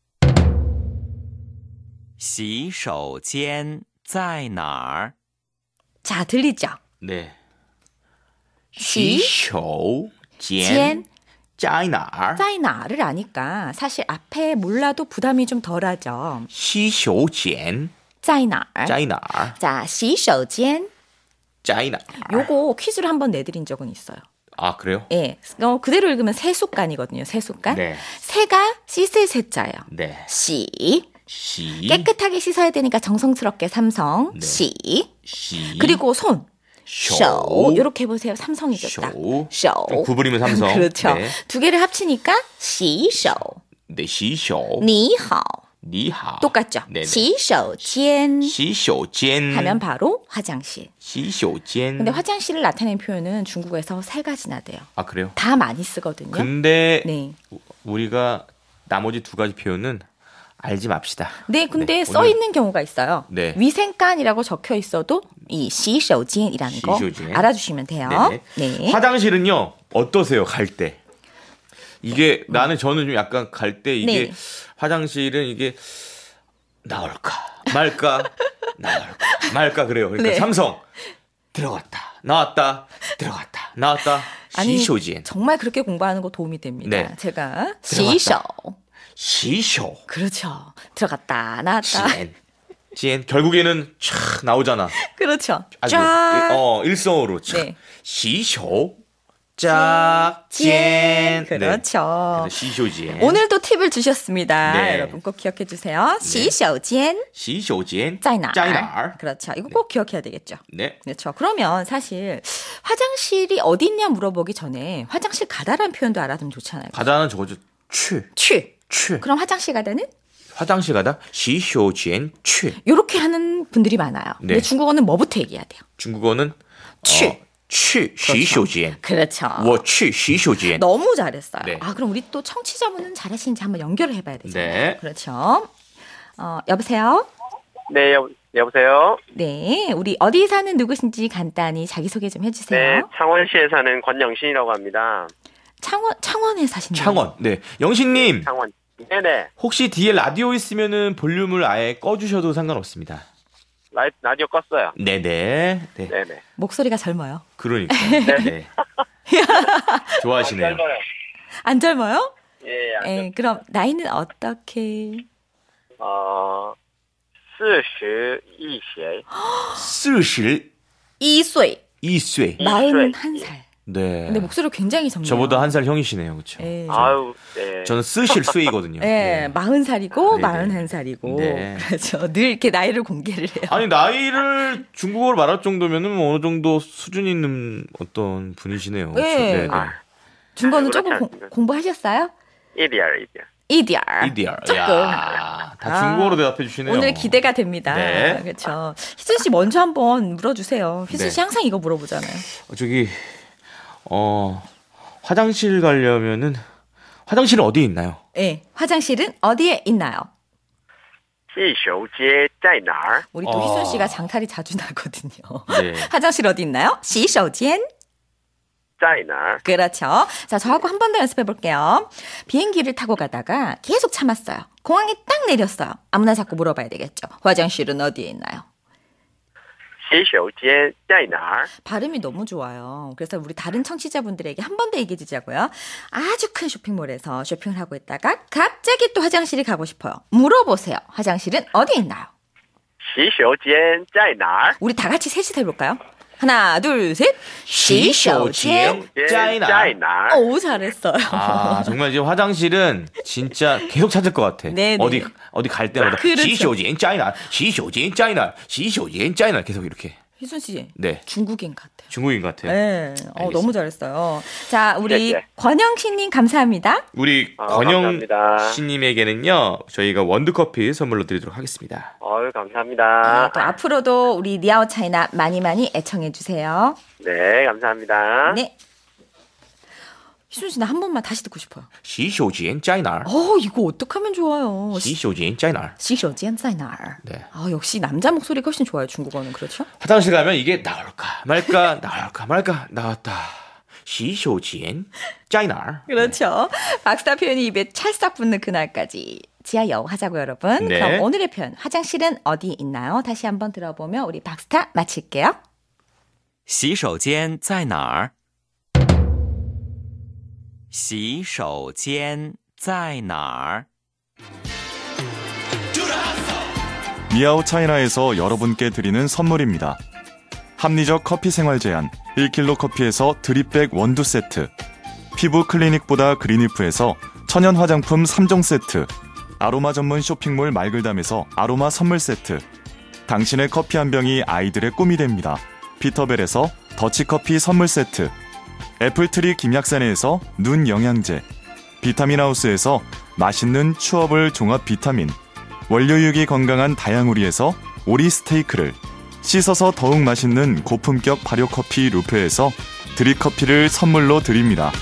洗手间在哪儿? 자, 들리죠? 네. 洗手间间在哪儿? 짜이나를 아니까 사실 앞에 몰라도 부담이 좀 덜하죠. 洗手间在哪儿? 在哪儿? 자, 洗手间. 在哪儿? 요거 퀴즈를 한번 내드린 적은 있어요. 아, 그래요? 예. 어, 그대로 읽으면 세숫간이거든요. 세숫간. 네. 세가 씻을 세자예요. 네. 시. 시. 깨끗하게 씻어야 되니까 정성스럽게 삼성. 네. 시. 시. 그리고 손. 쇼. 쇼. 이렇게 해보세요. 삼성이죠. 쇼. 딱. 쇼. 좀 구부리면 삼성. 그렇죠. 네. 두 개를 합치니까 시쇼. 네, 시쇼. 니하오. 니하오. 똑같죠. 네네. 시쇼间 시쇼间 하면 바로 화장실. 시쇼间 근데 화장실을 나타내는 표현은 중국어에서 세 가지나 돼요. 아, 그래요? 다 많이 쓰거든요. 근데 네. 우리가 나머지 두 가지 표현은 알지 맙시다. 네, 근데 네, 써 오늘- 있는 경우가 있어요. 네. 위생간이라고 적혀 있어도 이 시쇼진이라는 거 시쇼진. 알아주시면 돼요. 네네. 네. 화장실은요, 어떠세요, 갈 때? 이게, 나는 저는 좀 약간 갈 때 이게, 네. 화장실은 이게, 나올까, 말까, 나올까, 말까, 그래요. 그러니까 네. 삼성, 들어갔다, 나왔다, 들어갔다, 나왔다, 아니, 시쇼진. 정말 그렇게 공부하는 거 도움이 됩니다. 네. 제가 들어갔다. 시쇼. 시쇼. 그렇죠. 들어갔다 나왔다. 찐. 찐. 결국에는 촥 나오잖아. 그렇죠. 아주 쫙. 일- 어, 일성으로 촥. 네. 시쇼. 짝. 찐. 그렇죠. 네. 시쇼진. 오늘도 팁을 주셨습니다. 네. 여러분 꼭 기억해 주세요. 시쇼진. 시쇼진. 在哪儿? 在哪儿? 그렇죠. 이거 꼭 기억해야 되겠죠. 네. 그렇죠. 그러면 사실 화장실이 어디 있냐 물어보기 전에 화장실 가다라는 표현도 알아두면 좋잖아요. 가다는 저거죠. 취. 취. 취. 그럼 화장실 가다는 화장실 가다 시쇼진 취. 이렇게 하는 분들이 많아요. 네. 근데 중국어는 뭐부터 얘기해야 돼요? 중국어는 취. 어, 취 시쇼진. 그렇죠. 我去 시쇼진. 너무 잘했어요. 네. 아, 그럼 우리 또 청취자분은 잘하시는지 한번 연결을 해봐야 되잖아요. 네. 그렇죠. 어, 여보세요? 네, 여, 여보세요? 네, 우리 어디 사는 누구신지 간단히 자기소개 좀 해주세요. 네, 창원시에 사는 권영신이라고 합니다. 창원, 창원에 사신다고요? 창원. 네. 영신님. 창원. 네네. 혹시 뒤에 라디오 있으면은 볼륨을 아예 꺼주셔도 상관없습니다. 라, 라디오 껐어요. 네네. 네. 네네. 목소리가 젊어요. 그러니까. 네. 좋아하시네요. 안 젊어요? 예, 안 예, 그럼 나이는 어떻게? 어, 사십이 세. 사십이 岁. 이 세. 마흔한 살. 네. 근데 목소리가 굉장히 젊네요. 저보다 한 살 형이시네요. 그렇죠? 예. 아유, 네. 저는 쓰실 쇠이거든요. 예, 마흔 살이고 네네. 마흔한 살이고. 네. 그렇죠. 늘 이렇게 나이를 공개를 해요. 아니 나이를 중국어로 말할 정도면은 뭐 어느 정도 수준 있는 어떤 분이시네요. 그렇죠? 예. 네네. 아, 중국어는 그렇지 조금 공, 않습니다. 공부하셨어요? 이디얼, 이디얼. 이디얼. 이디얼. 조금. 야, 다 중국어로 아, 대답해 주시네요. 오늘 기대가 됩니다. 네. 그렇죠. 희순 씨 먼저 한번 물어주세요. 희순 씨 네. 항상 이거 물어보잖아요. 어, 저기 어 화장실 가려면은 화장실은 어디에 있나요? 네, 화장실은 어디에 있나요? 洗手间在哪儿? 우리 또 어. 희순 씨가 장탈이 자주 나거든요. 네. 화장실 어디 있나요? 洗手间. 在哪儿? 그렇죠. 자, 저하고 한 번 더 연습해 볼게요. 비행기를 타고 가다가 계속 참았어요. 공항에 딱 내렸어요. 아무나 자꾸 물어봐야 되겠죠. 화장실은 어디에 있나요? 洗手间在哪儿? 발음이 너무 좋아요. 그래서 우리 다른 청취자분들에게 한 번 더 얘기해 주자고요. 아주 큰 쇼핑몰에서 쇼핑을 하고 있다가 갑자기 또 화장실이 가고 싶어요. 물어보세요. 화장실은 어디에 있나요? 洗手间在哪儿? 우리 다 같이 셋이 해볼까요? 하나, 둘, 셋. 洗手间. 짜이나. 在哪儿? 오, 잘했어요. 아 정말 이제 화장실은 진짜 계속 찾을 것 같아. 네, 네. 어디 어디 갈 때마다 그렇죠. 시쇼진 짜이나, 시쇼진 짜이나, 시쇼진 짜이나 계속 이렇게. 희순 씨, 네. 중국인 같아요. 중국인 같아요. 네, 어, 알겠습니다. 너무 잘했어요. 자, 우리 네, 네. 권영신님 감사합니다. 우리 아, 권영 감사합니다. 씨님에게는요 저희가 원두커피 선물로 드리도록 하겠습니다. 어유 네, 감사합니다. 또 앞으로도 우리 니아오 차이나 많이 많이 애청해 주세요. 네, 감사합니다. 네. 희순 씨, 나 한 번만 다시 듣고 싶어요. 시쇼진 짜이나, 어, 이거 어떡하면 좋아요. 시쇼진 짜이나. 洗手间在哪儿? 네. 아, 역시 남자 목소리가 훨씬 좋아요, 중국어는. 그렇죠? 화장실 가면 이게 나올까 말까 나올까 말까 나왔다. 시쇼진 짜이나. 그렇죠. 박스타 표현이 입에 찰싹 붙는 그날까지 지하여 하자고요, 여러분. 네. 그럼 오늘의 표현, 화장실은 어디 있나요? 다시 한번 들어보며 우리 박스타 마칠게요. 洗手间在哪儿？洗手间在哪儿？ 미아오 차이나에서 여러분께 드리는 선물입니다. 합리적 커피 생활 제한 일 킬로그램 커피에서 드립백 원두 세트, 피부 클리닉보다 그린이프에서 천연 화장품 삼 종 세트, 아로마 전문 쇼핑몰 말글담에서 아로마 선물 세트, 당신의 커피 한 병이 아이들의 꿈이 됩니다. 피터벨에서 더치커피 선물 세트, 애플트리 김약산에서 눈 영양제, 비타민하우스에서 맛있는 추어블 종합 비타민, 원료육이 건강한 다양우리에서 오리 스테이크를, 씻어서 더욱 맛있는 고품격 발효커피 루페에서 드립커피를 선물로 드립니다.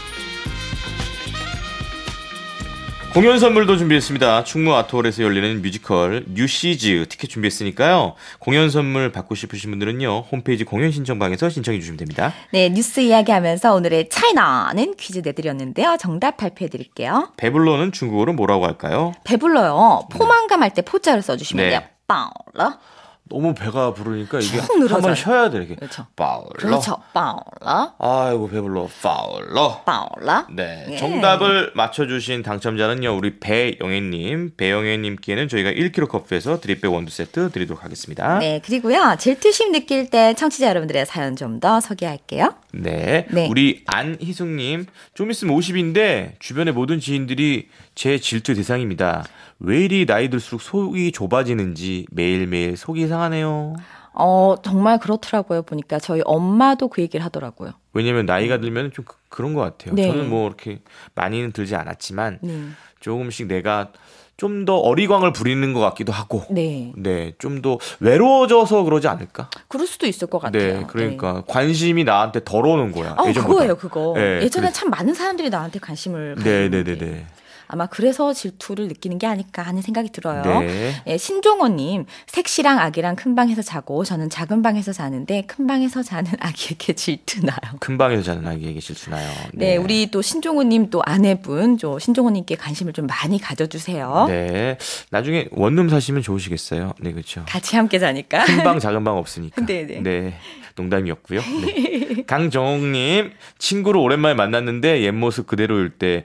공연 선물도 준비했습니다. 충무 아트홀에서 열리는 뮤지컬 뉴시즈 티켓 준비했으니까요. 공연 선물 받고 싶으신 분들은요. 홈페이지 공연 신청방에서 신청해 주시면 됩니다. 네, 뉴스 이야기하면서 오늘의 차이나는 퀴즈 내드렸는데요. 정답 발표해 드릴게요. 배불러는 중국어로 뭐라고 할까요? 배불러요. 포만감 할 때 포자를 써주시면 네. 돼요. 빠울러. 너무 배가 부르니까 이게 쭉 늘어져요. 한번 쉬어야 돼. 이렇게. 그렇죠. 파울러. 그렇죠. 빠울러. 아이고 배불러. 파울러. 빠울러. 네, 예. 정답을 맞춰주신 당첨자는요. 우리 배영애님. 배영애님께는 저희가 일 킬로그램 커피에서 드립백 원두 세트 드리도록 하겠습니다. 네, 그리고요. 질투심 느낄 때 청취자 여러분들의 사연 좀 더 소개할게요. 네, 네. 우리 안희숙님. 좀 있으면 오십인데 주변의 모든 지인들이 제 질투 대상입니다. 왜 이리 나이 들수록 속이 좁아지는지 매일매일 속이 상하네요. 어, 정말 그렇더라고요. 보니까 저희 엄마도 그 얘기를 하더라고요. 왜냐면 나이가 들면 좀 그- 그런 것 같아요. 네. 저는 뭐 이렇게 많이는 들지 않았지만 네. 조금씩 내가 좀 더 어리광을 부리는 것 같기도 하고, 네. 네, 좀 더 외로워져서 그러지 않을까? 그럴 수도 있을 것 같아요. 네, 그러니까 관심이 나한테 덜 오는 거야. 어, 예전보다. 그거예요, 그거. 네, 예전에 그래- 참 많은 사람들이 나한테 관심을 네, 가졌는데 네, 네, 네. 아마 그래서 질투를 느끼는 게 아닐까 하는 생각이 들어요. 네. 예, 신종호님, 색시랑 아기랑 큰 방에서 자고 저는 작은 방에서 자는데 큰 방에서 자는 아기에게 질투나요. 큰 방에서 자는 아기에게 질투나요. 네, 우리 또 신종호님 또 아내분, 저 신종호님께 관심을 좀 많이 가져주세요. 네. 나중에 원룸 사시면 좋으시겠어요. 네, 그렇죠. 같이 함께 자니까. 큰 방, 작은 방 없으니까. 네네. 네. 농담이었고요. 네. 강정옥님, 친구를 오랜만에 만났는데 옛 모습 그대로일 때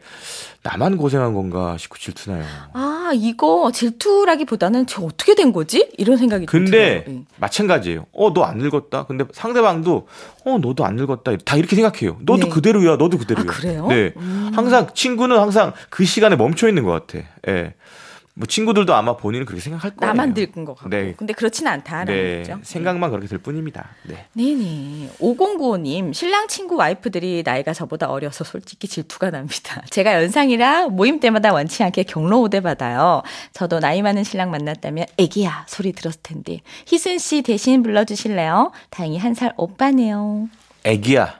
나만 고생한 건가 싶고 질투나요. 아, 이거 질투라기보다는 저 어떻게 된 거지? 이런 생각이 좀 근데 들어요. 예. 마찬가지예요. 어, 너 안 늙었다. 근데 상대방도 어, 너도 안 늙었다. 다 이렇게 생각해요. 너도 네. 그대로야. 너도 그대로야. 아, 그래요? 네. 음. 항상 친구는 항상 그 시간에 멈춰 있는 것 같아. 예. 뭐 친구들도 아마 본인은 그렇게 생각할 거예요. 나만 늙은 것 같고. 네. 근데 그렇지는 않다라는 네. 거죠. 생각만 그렇게 될 뿐입니다. 네. 네네. 오공구오님, 신랑 친구 와이프들이 나이가 저보다 어려서 솔직히 질투가 납니다. 제가 연상이라 모임 때마다 원치 않게 경로 오대 받아요. 저도 나이 많은 신랑 만났다면 애기야 소리 들었을 텐데. 희순 씨 대신 불러주실래요? 다행히 한 살 오빠네요. 애기야.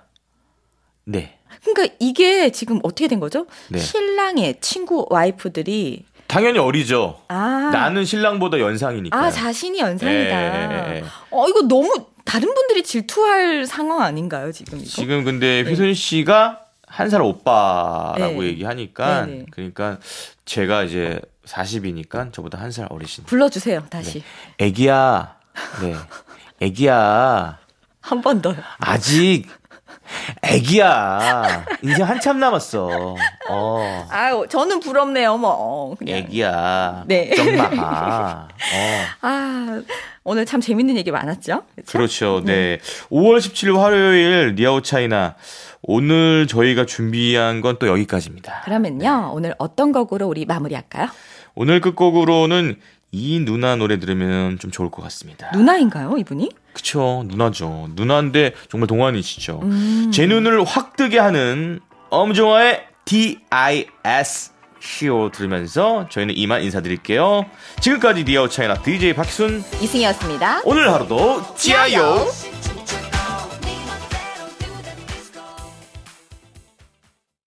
네. 그러니까 이게 지금 어떻게 된 거죠? 네. 신랑의 친구 와이프들이 당연히 어리죠. 아, 나는 신랑보다 연상이니까. 아 자신이 연상이다. 예, 예, 예. 어 이거 너무 다른 분들이 질투할 상황 아닌가요 지금 이거? 지금 근데 휘순 씨가 한 살 오빠라고 네. 얘기하니까 네네. 그러니까 제가 이제 사십이니까 저보다 한 살 어리신. 불러주세요 다시. 애기야. 네. 애기야. 한 번 더요. 아직 애기야. 인생 한참 남았어. 어. 아유, 저는 부럽네요, 뭐. 그냥. 애기야. 네. 걱정 마. 어. 아, 오늘 참 재밌는 얘기 많았죠? 그렇죠? 그렇죠. 네. 오월 십칠일 화요일 리아오 차이나. 오늘 저희가 준비한 건 또 여기까지입니다. 그러면요, 오늘 어떤 곡으로 우리 마무리할까요? 오늘 끝곡으로는 이 누나 노래 들으면 좀 좋을 것 같습니다. 누나인가요, 이분이? 그쵸, 누나죠. 누나인데 정말 동안이시죠. 음. 제 눈을 확 뜨게 하는 엄정화의 디 아이 에스 쇼 들으면서 저희는 이만 인사드릴게요. 지금까지 리아오 차이나 디제이 박순 이승이었습니다. 오늘 하루도 지아요.